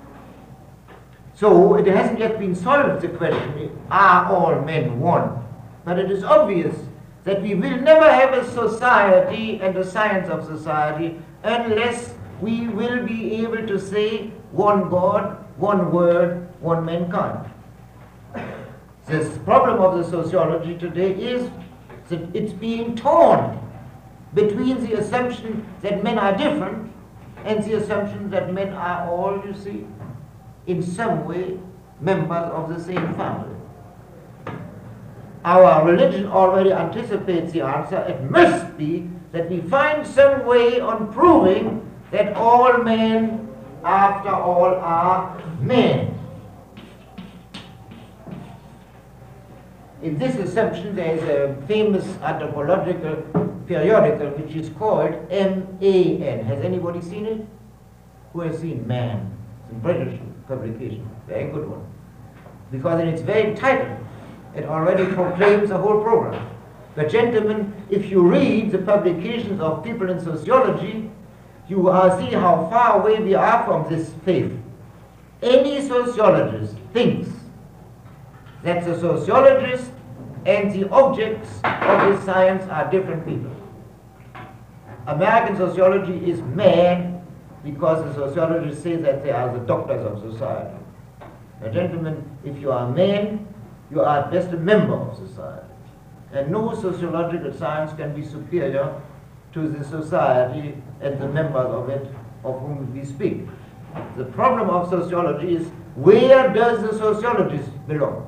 So it hasn't yet been solved, the question, are all men one? But it is obvious that we will never have a society and a science of society unless we will be able to say one God, one word, one mankind. This problem of the sociology today is that it's being torn between the assumption that men are different and the assumption that men are all, you see, in some way members of the same family. Our religion already anticipates the answer. It must be that we find some way on proving that all men, after all, are men. In this assumption, there is a famous anthropological periodical which is called MAN. Has anybody seen it? Who has seen Man? It's a British publication, very good one. Because in its very title, it already proclaims the whole program. But gentlemen, if you read the publications of people in sociology, you will see how far away we are from this faith. Any sociologist thinks that the sociologist and the objects of his science are different people. American sociology is mad because the sociologists say that they are the doctors of society. Now, gentlemen, if you are a man, you are at best a member of society. And no sociological science can be superior to the society and the members of it of whom we speak. The problem of sociology is, where does the sociologist belong?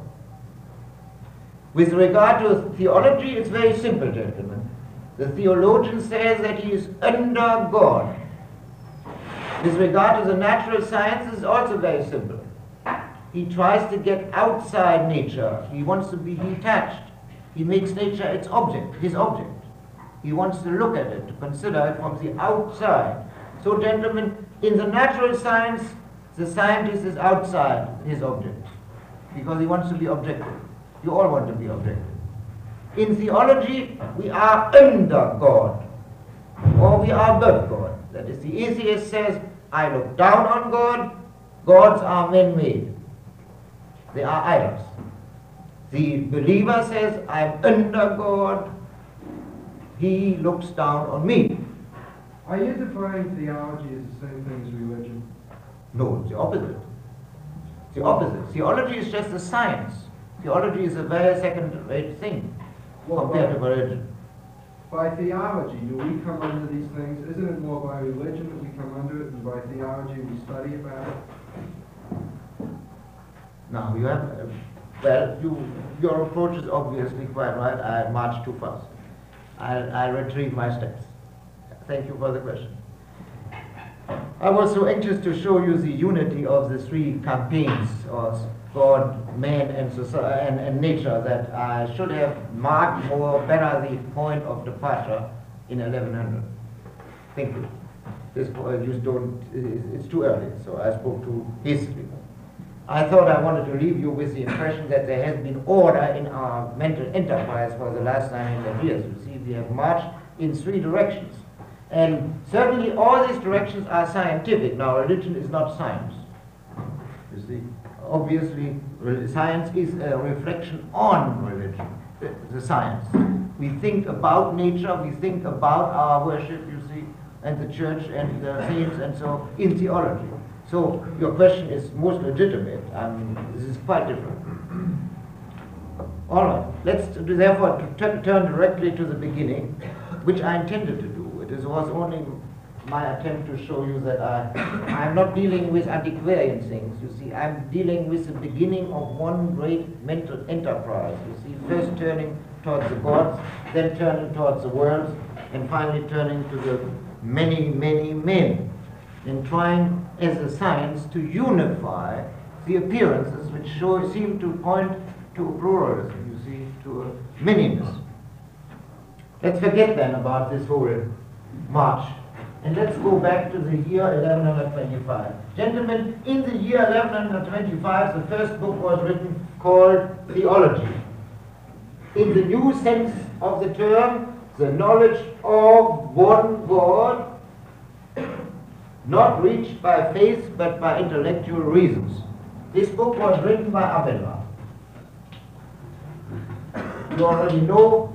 With regard to theology, it's very simple, gentlemen. The theologian says that he is under God. With regard to the natural sciences, it's also very simple. He tries to get outside nature. He wants to be detached. He makes nature its object, his object. He wants to look at it, to consider it from the outside. So, gentlemen, in the natural science, the scientist is outside his object because he wants to be objective. You all want to be objective. In theology, we are under God, or we are above God. That is, the atheist says, I look down on God, gods are man-made. They are idols. The believer says, I am under God, he looks down on me. Are you defining theology as the same thing as religion? No, it's the opposite. It's the opposite. Theology is just a science. Theology is a very second-rate thing compared to religion. By theology, do we come under these things? Isn't it more by religion that we come under it, and by theology we study about it? Now, you have, your approach is obviously quite right. I marched too fast. I'll retrieve my steps. Thank you for the question. I was so anxious to show you the unity of the three campaigns of God, man, and society, and nature, that I should have marked more better the point of departure in 1100. Thank you. This you don't. It's too early, so I spoke too hastily. I thought I wanted to leave you with the impression that there has been order in our mental enterprise for the last 900 years. You see, we have marched in three directions. And certainly all these directions are scientific. Now, religion is not science. You see, obviously, science is a reflection on religion, the science. We think about nature, we think about our worship, you see, and the church and the saints and so in theology. So your question is most legitimate. This is quite different. All right, let's therefore turn directly to the beginning, which I intended to do. It was only my attempt to show you that I'm not dealing with antiquarian things. You see, I'm dealing with the beginning of one great mental enterprise. You see, first turning towards the gods, then turning towards the worlds, and finally turning to the many, many men, and trying as a science to unify the appearances which seem to point to pluralism, you see, to a manyness. Let's forget then about this whole march, and let's go back to the year 1125. Gentlemen, in the year 1125, the first book was written called Theology. In the new sense of the term, the knowledge of one God, not reached by faith but by intellectual reasons. This book was written by Abelard. You already know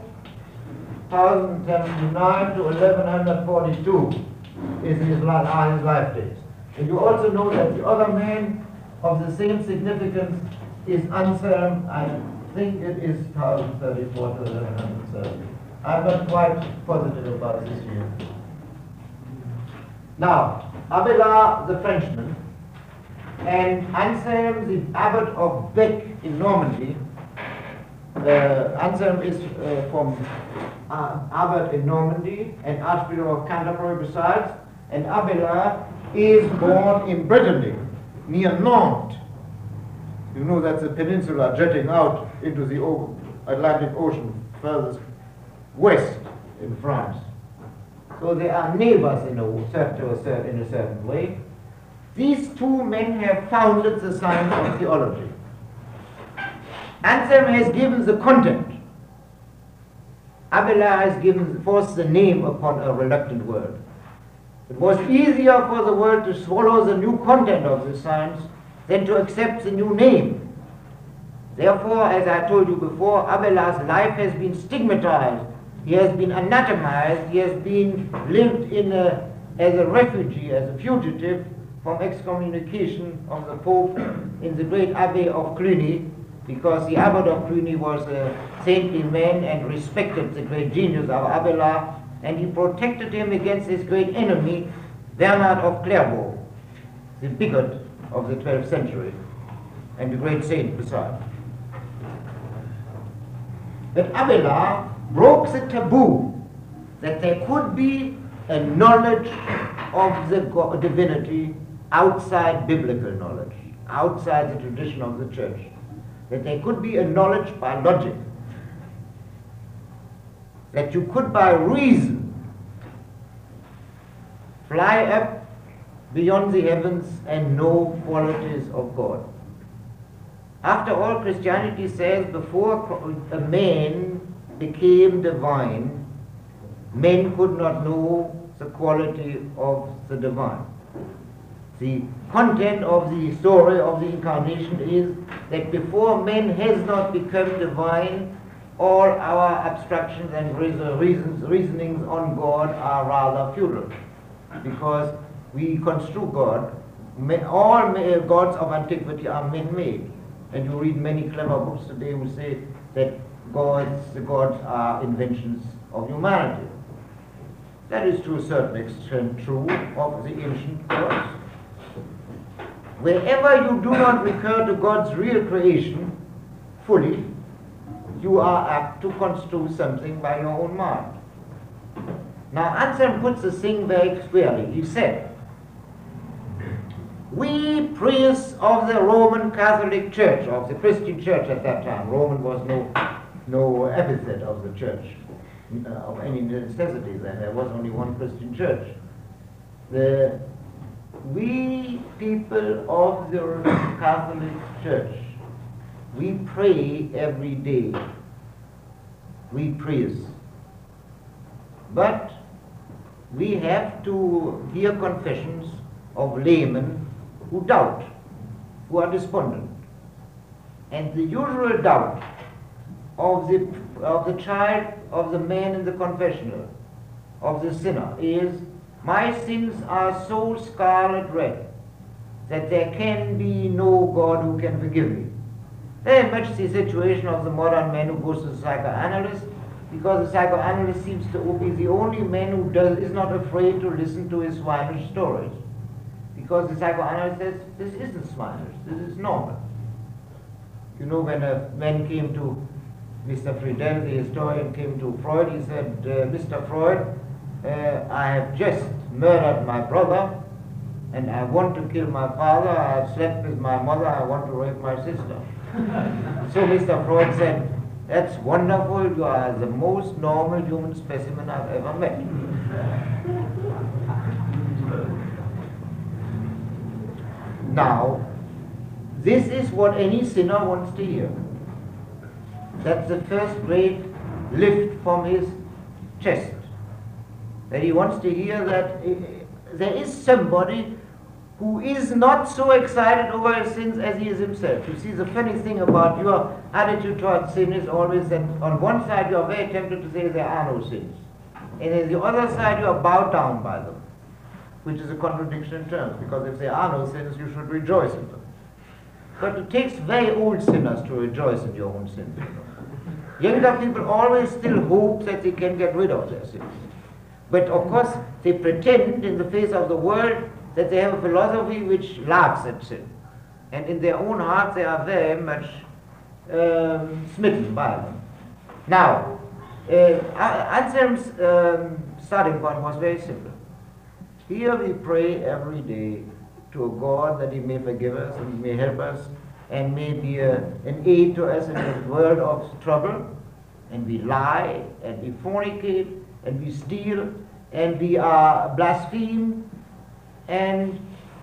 1079 to 1142 is his life days. And you also know that the other man of the same significance is Anselm. I think it is 1034 to 1130. I'm not quite positive about this year. Now, Abelard the Frenchman and Anselm the abbot of Bec in Normandy. Anselm is from abbot in Normandy and Archbishop of Canterbury besides, and Abelard is born in Brittany, near Nantes. You know that's a peninsula jutting out into the Atlantic Ocean furthest west in France. So they are neighbors in a certain way. These two men have founded the science of theology. Anselm has given the content. Abelard has forced the name upon a reluctant world. It was easier for the world to swallow the new content of the science than to accept the new name. Therefore, as I told you before, Abelard's life has been stigmatized. He has been anatomized. He has been lived as a refugee, as a fugitive from excommunication of the Pope in the great Abbey of Cluny, because the abbot of Cluny was a saintly man and respected the great genius of Abelard, and he protected him against his great enemy, Bernard of Clairvaux, the bigot of the 12th century, and the great saint besides. But Abelard broke the taboo that there could be a knowledge of the divinity outside biblical knowledge, outside the tradition of the church. That there could be a knowledge by logic, that you could by reason fly up beyond the heavens and know qualities of God. After all, Christianity says before a man became divine, men could not know the quality of the divine. The content of the story of the incarnation is that before man has not become divine, all our abstractions and reasonings on God are rather futile, because we construe God. All gods of antiquity are man-made, and you read many clever books today who say that the gods are inventions of humanity. That is to a certain extent true of the ancient gods. Wherever you do not recur to God's real creation fully, you are apt to construe something by your own mind. Now, Anselm puts the thing very squarely. He said, we priests of the Roman Catholic Church, of the Christian Church at that time, Roman was no epithet of the church, of any necessity, then there was only one Christian church. We people of the Catholic Church, we pray every day. We priests. But we have to hear confessions of laymen who doubt, who are despondent. And the usual doubt of the child, of the man in the confessional, of the sinner, is, my sins are so scarlet red that there can be no God who can forgive me. Very much the situation of the modern man who goes to the psychoanalyst, because the psychoanalyst seems to be the only man who is not afraid to listen to his swinish stories. Because the psychoanalyst says, this isn't swinish, this is normal. You know, when a man came to Mr. Friedel, the historian, came to Freud, he said, Mr. Freud, I have just murdered my brother, and I want to kill my father, I have slept with my mother, I want to rape my sister. So Mr. Freud said, that's wonderful, you are the most normal human specimen I've ever met. Now, this is what any sinner wants to hear. That's the first great lift from his chest. That he wants to hear that there is somebody who is not so excited over his sins as he is himself. You see, the funny thing about your attitude towards sin is always that on one side you are very tempted to say there are no sins, and on the other side you are bowed down by them, which is a contradiction in terms, because if there are no sins, you should rejoice in them. But it takes very old sinners to rejoice in your own sins. Younger people always still hope that they can get rid of their sins. But of course, they pretend in the face of the world that they have a philosophy which laughs at sin. And in their own heart, they are very much smitten by them. Now, Anselm's starting point was very simple. Here we pray every day to a God that he may forgive us and may help us and may be an aid to us in a world of trouble. And we lie, and we fornicate, and we steal, and we are blaspheme, and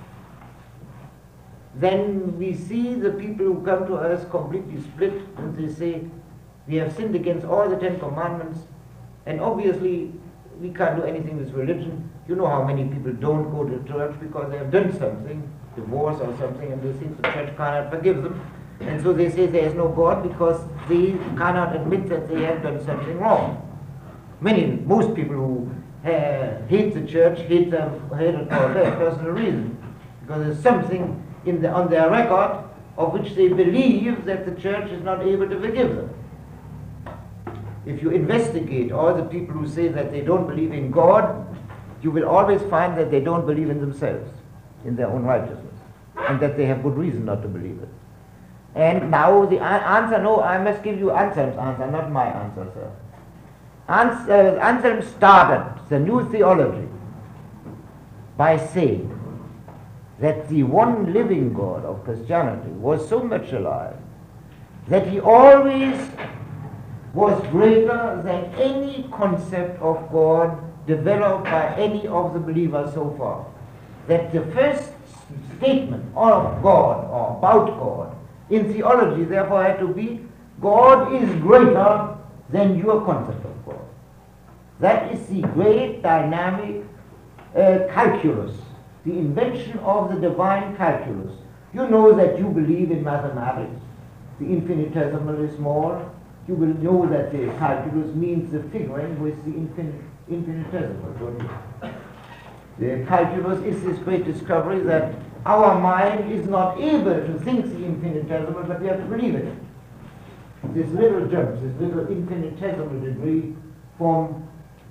then we see the people who come to us completely split, and they say, we have sinned against all the 10 Commandments, and obviously we can't do anything with religion. You know how many people don't go to church because they have done something, divorce or something, and they think the church cannot forgive them. And so they say there is no God because they cannot admit that they have done something wrong. Most people who hate the church hate it for a very personal reason, because there's something on their record of which they believe that the church is not able to forgive them. If you investigate all the people who say that they don't believe in God, you will always find that they don't believe in themselves, in their own righteousness, and that they have good reason not to believe it. And now the answer, no, I must give you Anselm's answer, not my answer, sir. Anselm started the new theology by saying that the one living God of Christianity was so much alive that he always was greater than any concept of God developed by any of the believers so far. That the first statement of God or about God in theology therefore had to be, God is greater than your concept of God. That is the great dynamic calculus, the invention of the divine calculus. You know that you believe in mathematics. The infinitesimal is small. You will know that the calculus means the figuring with the infinitesimal, don't you? The calculus is this great discovery that our mind is not able to think the infinitesimal, but we have to believe in it. This little jumps, this little infinitesimal degree from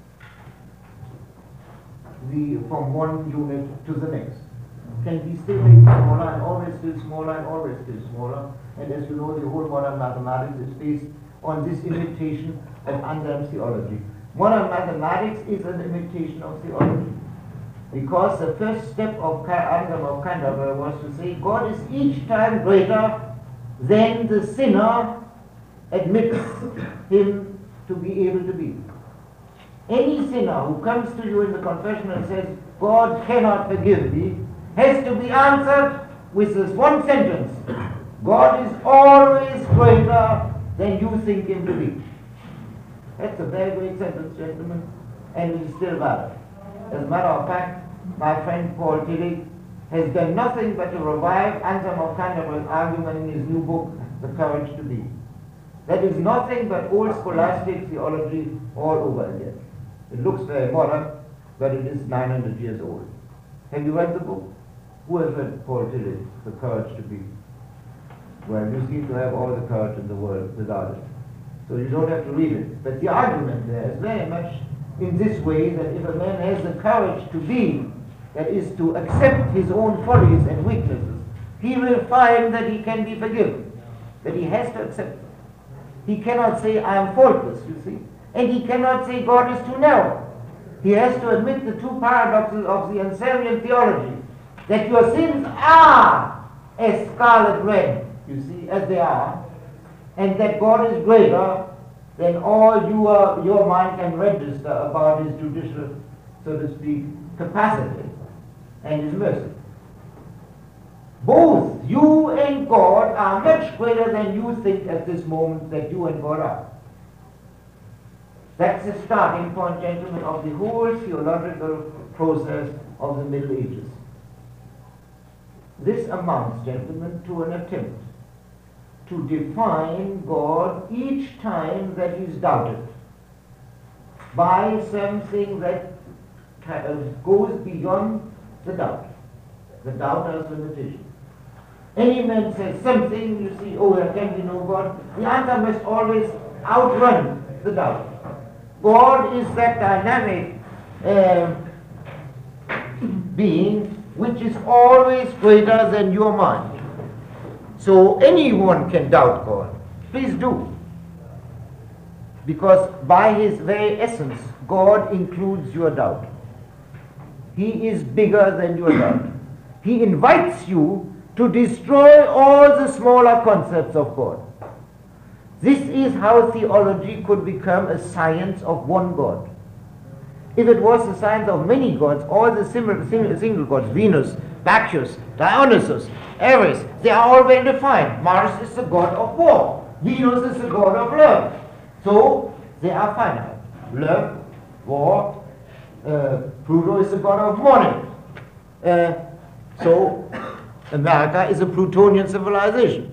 one unit to the next. Can be still made smaller and always still smaller and always still smaller. And as you know, the whole modern mathematics is based on this imitation of Anselm's theology. Modern mathematics is an imitation of theology. Because the first step of Anselm of Canterbury was to say God is each time greater than the sinner admits him to be able to be. Any sinner who comes to you in the confession and says, God cannot forgive me, has to be answered with this one sentence: God is always greater than you think him to be. That's a very great sentence, gentlemen, and it is still valid. As a matter of fact, my friend Paul Tillich has done nothing but to revive Anselm of Canterbury's argument in his new book, The Courage to Be. That is nothing but old scholastic theology all over again. It looks very modern, but it is 900 years old. Have you read the book? Who has read Paul Tillich, The Courage to Be? Well, you seem to have all the courage in the world without it. So you don't have to read it. But the argument there is very much in this way, that if a man has the courage to be, that is to accept his own follies and weaknesses, he will find that he can be forgiven, that he has to accept it. He cannot say, I am faultless, you see. And he cannot say God is too narrow. He has to admit the two paradoxes of the Anselmian theology, that your sins are as scarlet red, you see, as they are, and that God is greater than all your mind can register about his judicial, so to speak, capacity and his mercy. Both you and God are much greater than you think at this moment that you and God are. That's the starting point, gentlemen, of the whole theological process of the Middle Ages. This amounts, gentlemen, to an attempt to define God each time that he's doubted by something that goes beyond the doubt. The doubt has limitation. Any man says something, you see, oh, there can be no God. The answer must always outrun the doubt. God is that dynamic being which is always greater than your mind. So anyone can doubt God. Please do. Because by his very essence, God includes your doubt. He is bigger than your doubt. He invites you to destroy all the smaller concepts of God. This is how theology could become a science of one God. If it was the science of many gods, all the single gods, Venus, Bacchus, Dionysus, Ares, they are all well defined. Mars is the god of war. Venus is the god of love. So they are finite. Love, war, Pluto is the god of morning. So America is a Plutonian civilization.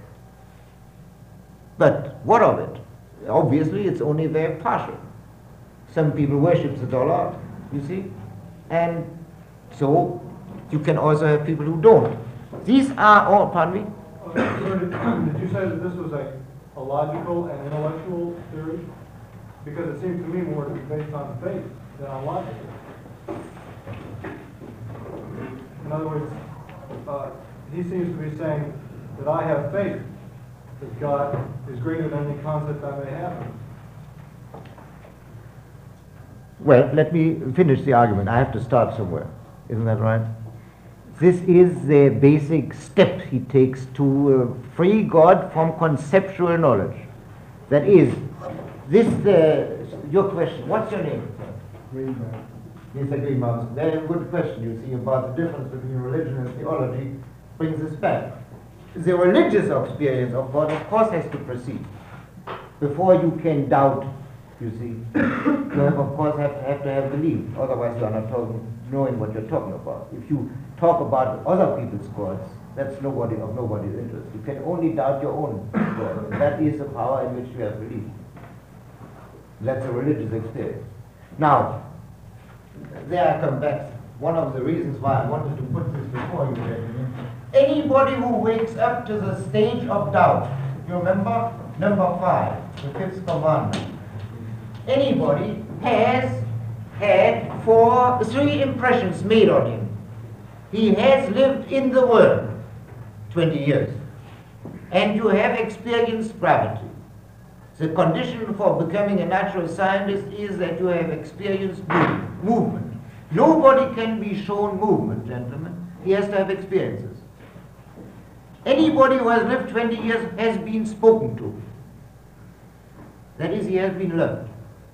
But what of it? Obviously, it's only very partial. Some people worship the dollar, you see, and so you can also have people who don't. These are all, pardon me? Did you say that this was a logical and intellectual theory? Because it seems to me more to be based on faith than on logic. In other words, he seems to be saying that I have faith that God is greater than any concept I may have. Well, let me finish the argument. I have to start somewhere. Isn't that right? This is the basic step he takes to free God from conceptual knowledge. That is, this, your question, what's your name? Greenbaum. Mr. Greenbaum, very good question, you see, about the difference between religion and theology brings us back. The religious experience of God, of course, has to proceed before you can doubt, you see. You have, of course, have to have belief, otherwise you are not knowing what you're talking about. If you talk about other people's gods, that's of nobody's interest. You can only doubt your own God. That is the power in which you have belief. That's a religious experience. Now, there I come back. One of the reasons why I wanted to put this before you, gentlemen. Anybody who wakes up to the stage of doubt, you remember number 5, the 5th commandment. Anybody has had 3 impressions made on him. He has lived in the world 20 years, and you have experienced gravity. The condition for becoming a natural scientist is that you have experienced movement. Nobody can be shown movement, gentlemen. He has to have experiences. Anybody who has lived 20 years has been spoken to. That is, he has been loved.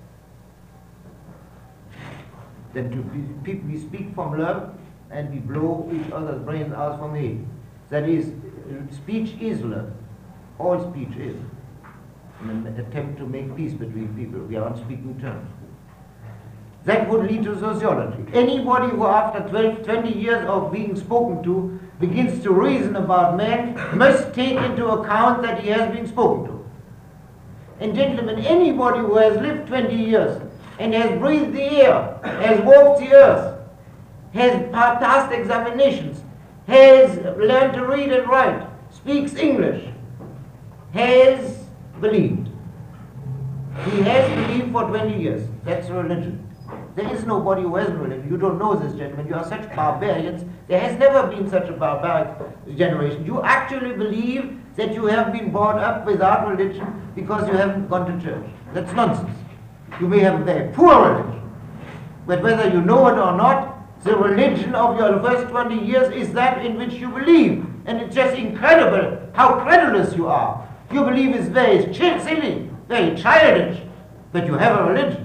Then we speak from love and we blow each other's brains out from hate. That is, speech is love. All speech is. In an attempt to make peace between people. We are on speaking terms. That would lead to sociology. Anybody who after 20 years of being spoken to begins to reason about man must take into account that he has been spoken to. And gentlemen, anybody who has lived 20 years and has breathed the air, has walked the earth, has passed examinations, has learned to read and write, speaks English, has believed. He has believed for 20 years. That's religion. There is nobody who hasn't religion. You don't know this, gentlemen. You are such barbarians. There has never been such a barbaric generation. You actually believe that you have been brought up without religion because you haven't gone to church. That's nonsense. You may have a very poor religion, but whether you know it or not, the religion of your first 20 years is that in which you believe. And it's just incredible how credulous you are. You believe it's very silly, very childish, but you have a religion.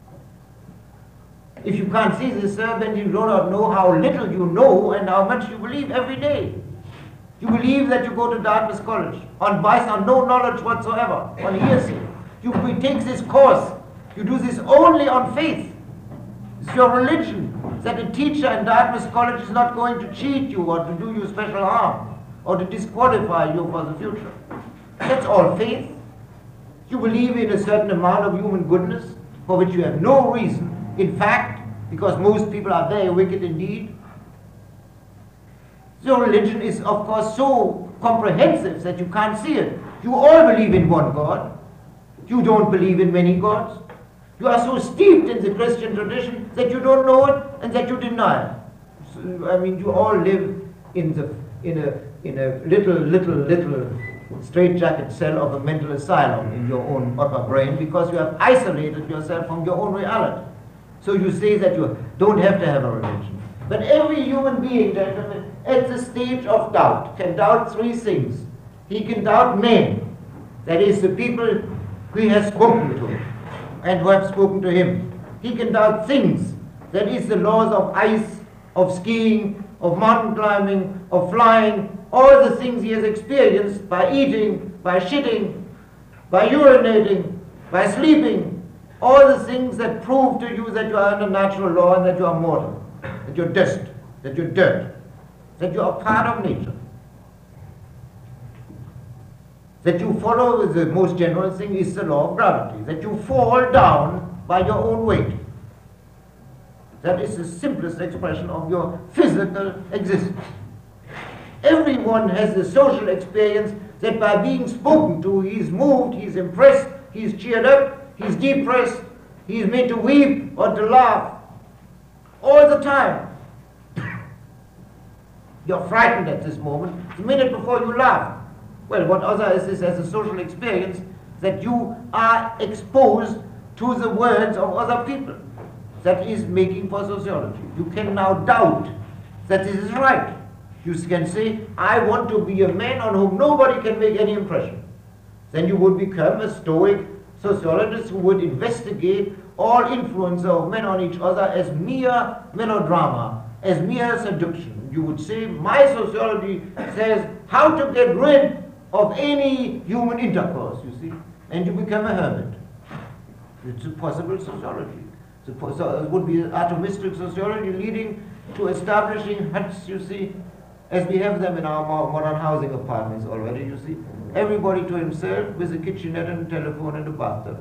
If you can't see this, sir, then you do not know how little you know and how much you believe every day. You believe that you go to Dartmouth College on based on no knowledge whatsoever, on hearsay. You take this course. You do this only on faith. It's your religion that a teacher in Dartmouth College is not going to cheat you or to do you special harm or to disqualify you for the future. That's all faith. You believe in a certain amount of human goodness for which you have no reason. In fact, because most people are very wicked indeed. So religion is, of course, so comprehensive that you can't see it. You all believe in one God. You don't believe in many gods. You are so steeped in the Christian tradition that you don't know it and that you deny it. So, I mean, you all live in a little straitjacket cell of a mental asylum in your own upper brain because you have isolated yourself from your own reality. So you say that you don't have to have a religion. But every human being, gentlemen, at the stage of doubt, can doubt three things. He can doubt men, that is, the people who has spoken to him and who have spoken to him. He can doubt things, that is, the laws of ice, of skiing, of mountain climbing, of flying, all the things he has experienced by eating, by shitting, by urinating, by sleeping, all the things that prove to you that you are under natural law and that you are mortal, that you're dust, that you're dirt, that you are part of nature. That you follow, the most general thing is the law of gravity, that you fall down by your own weight. That is the simplest expression of your physical existence. Everyone has the social experience that by being spoken to, he is moved, he is impressed, he is cheered up, he is depressed, he is made to weep or to laugh all the time. You're frightened at this moment, the minute before you laugh. Well, what other is this as a social experience that you are exposed to the words of other people? That is making for sociology. You can now doubt that this is right. You can say, I want to be a man on whom nobody can make any impression. Then you would become a Stoic sociologist who would investigate all influence of men on each other as mere melodrama, as mere seduction. You would say, my sociology says how to get rid of any human intercourse, you see, and you become a hermit. It's a possible sociology. It would be atomistic sociology leading to establishing huts, you see, as we have them in our modern housing apartments already, you see. Everybody to himself with a kitchenette and a telephone and a bathtub.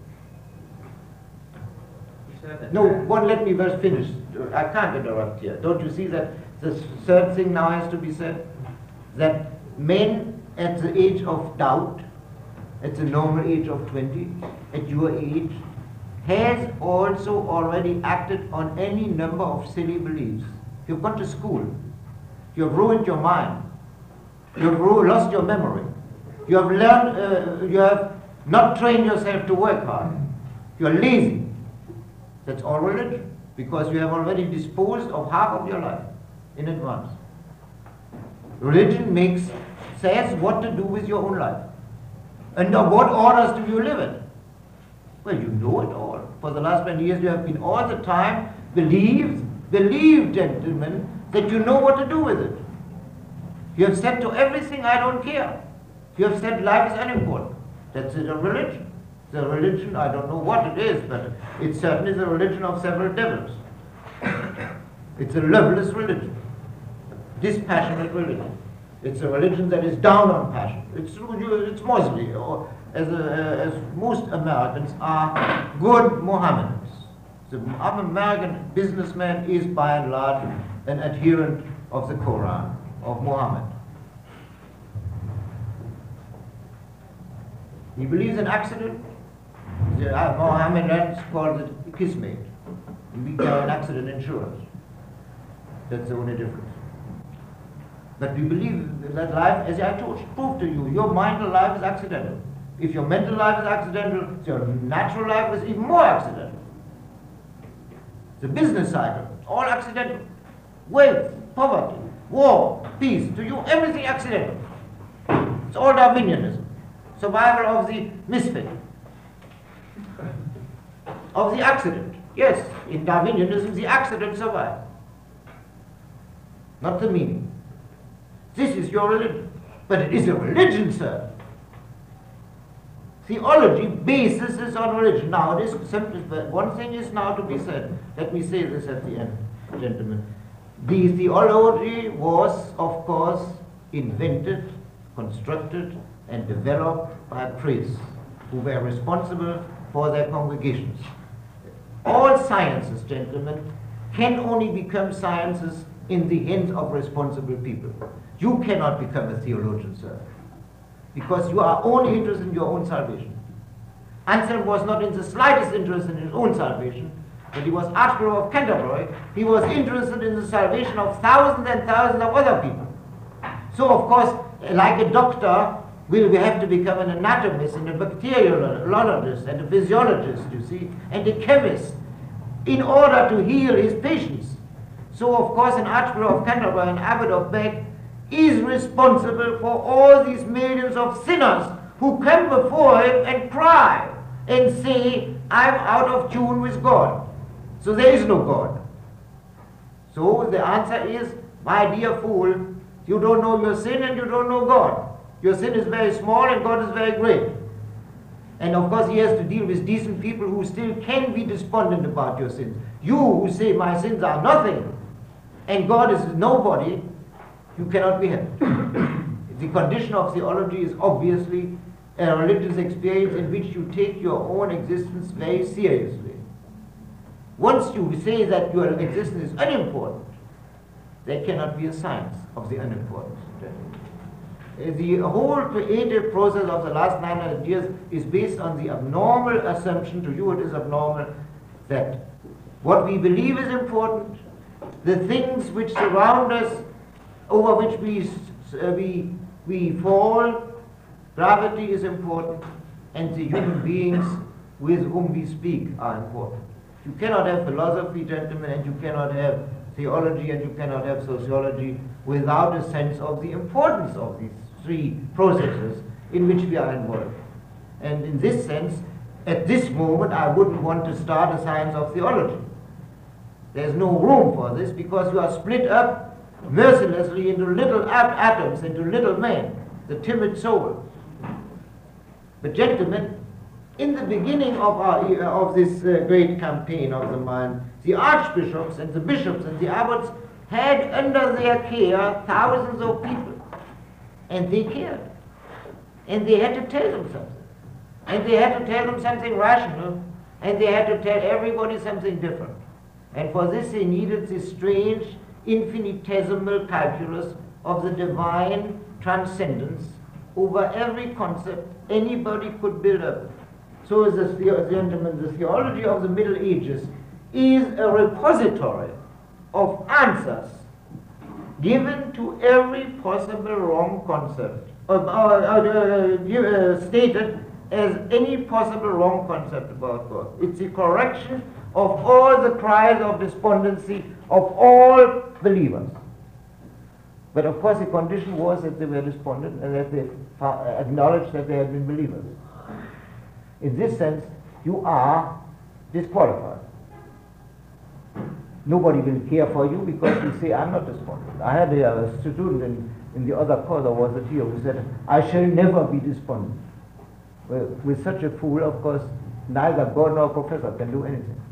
No, let me first finish. I can't interrupt here. Don't you see that the third thing now has to be said? That men at the age of doubt, at the normal age of 20, at your age, has also already acted on any number of silly beliefs. You've gone to school. You've ruined your mind. You've lost your memory. You have learned, you have not trained yourself to work hard. You're lazy. That's all religion, because you have already disposed of half of your life in advance. Religion says what to do with your own life. Under what orders do you live in? Well, you know it all. For the last 20 years you have been all the time believe, gentlemen, that you know what to do with it. You have said to everything, I don't care. You have said life is unimportant. That's a religion. The religion, I don't know what it is, but it certainly is a religion of several devils. It's a loveless religion, dispassionate religion. It's a religion that is down on passion. It's mostly, or as most Americans are, good Mohammedans. The American businessman is by and large an adherent of the Quran. of Muhammad. He believes in accident. The Mohammedans call it kismet. We call an accident insurance. That's the only difference. But we believe that life, as I proved to you, your mental life is accidental. If your mental life is accidental, your natural life is even more accidental. The business cycle, all accidental. Wealth, poverty, war, peace, to you everything accidental. It's all Darwinianism. Survival of the misfit. Of the accident. Yes, in Darwinianism the accident survives. Not the meaning. This is your religion. But it is a religion, sir. Theology bases this on religion. Now, this simple, one thing is now to be said. Let me say this at the end, gentlemen. The theology was, of course, invented, constructed, and developed by priests who were responsible for their congregations. All sciences, gentlemen, can only become sciences in the hands of responsible people. You cannot become a theologian, sir, because you are only interested in your own salvation. Anselm was not in the slightest interested in his own salvation, but he was Archbishop of Canterbury. He was interested in the salvation of thousands and thousands of other people. So, of course, like a doctor, we have to become an anatomist and a bacteriologist and a physiologist, you see, and a chemist in order to heal his patients. So, of course, an Archbishop of Canterbury, an Abbot of Bec, is responsible for all these millions of sinners who come before him and cry and say, I'm out of tune with God. So there is no God. So the answer is, my dear fool, you don't know your sin and you don't know God. Your sin is very small and God is very great. And of course he has to deal with decent people who still can be despondent about your sins. You who say my sins are nothing and God is nobody, you cannot be helped. The condition of theology is obviously a religious experience in which you take your own existence very seriously. Once you say that your existence is unimportant, there cannot be a science of the unimportance. The whole creative process of the last 900 years is based on the abnormal assumption, to you it is abnormal, that what we believe is important, the things which surround us, over which we fall, gravity is important, and the human beings with whom we speak are important. You cannot have philosophy, gentlemen, and you cannot have theology, and you cannot have sociology without a sense of the importance of these three processes in which we are involved. And in this sense, at this moment, I wouldn't want to start a science of theology. There's no room for this because you are split up mercilessly into little atoms, into little men, the timid soul. But gentlemen, in the beginning of this great campaign of the mind, the archbishops and the bishops and the abbots had under their care thousands of people. And they cared. And they had to tell them something. And they had to tell them something rational. And they had to tell everybody something different. And for this they needed this strange, infinitesimal calculus of the divine transcendence over every concept anybody could build up. So the theology of the Middle Ages is a repository of answers given to every possible wrong concept, stated as any possible wrong concept about God. It's the correction of all the cries of despondency of all believers. But of course the condition was that they were despondent and that they acknowledged that they had been believers. In this sense, you are disqualified. Nobody will care for you because you say, I'm not despondent. I had a student in the other course, or was it here, who said, I shall never be despondent. Well, with such a fool, of course, neither God nor professor can do anything.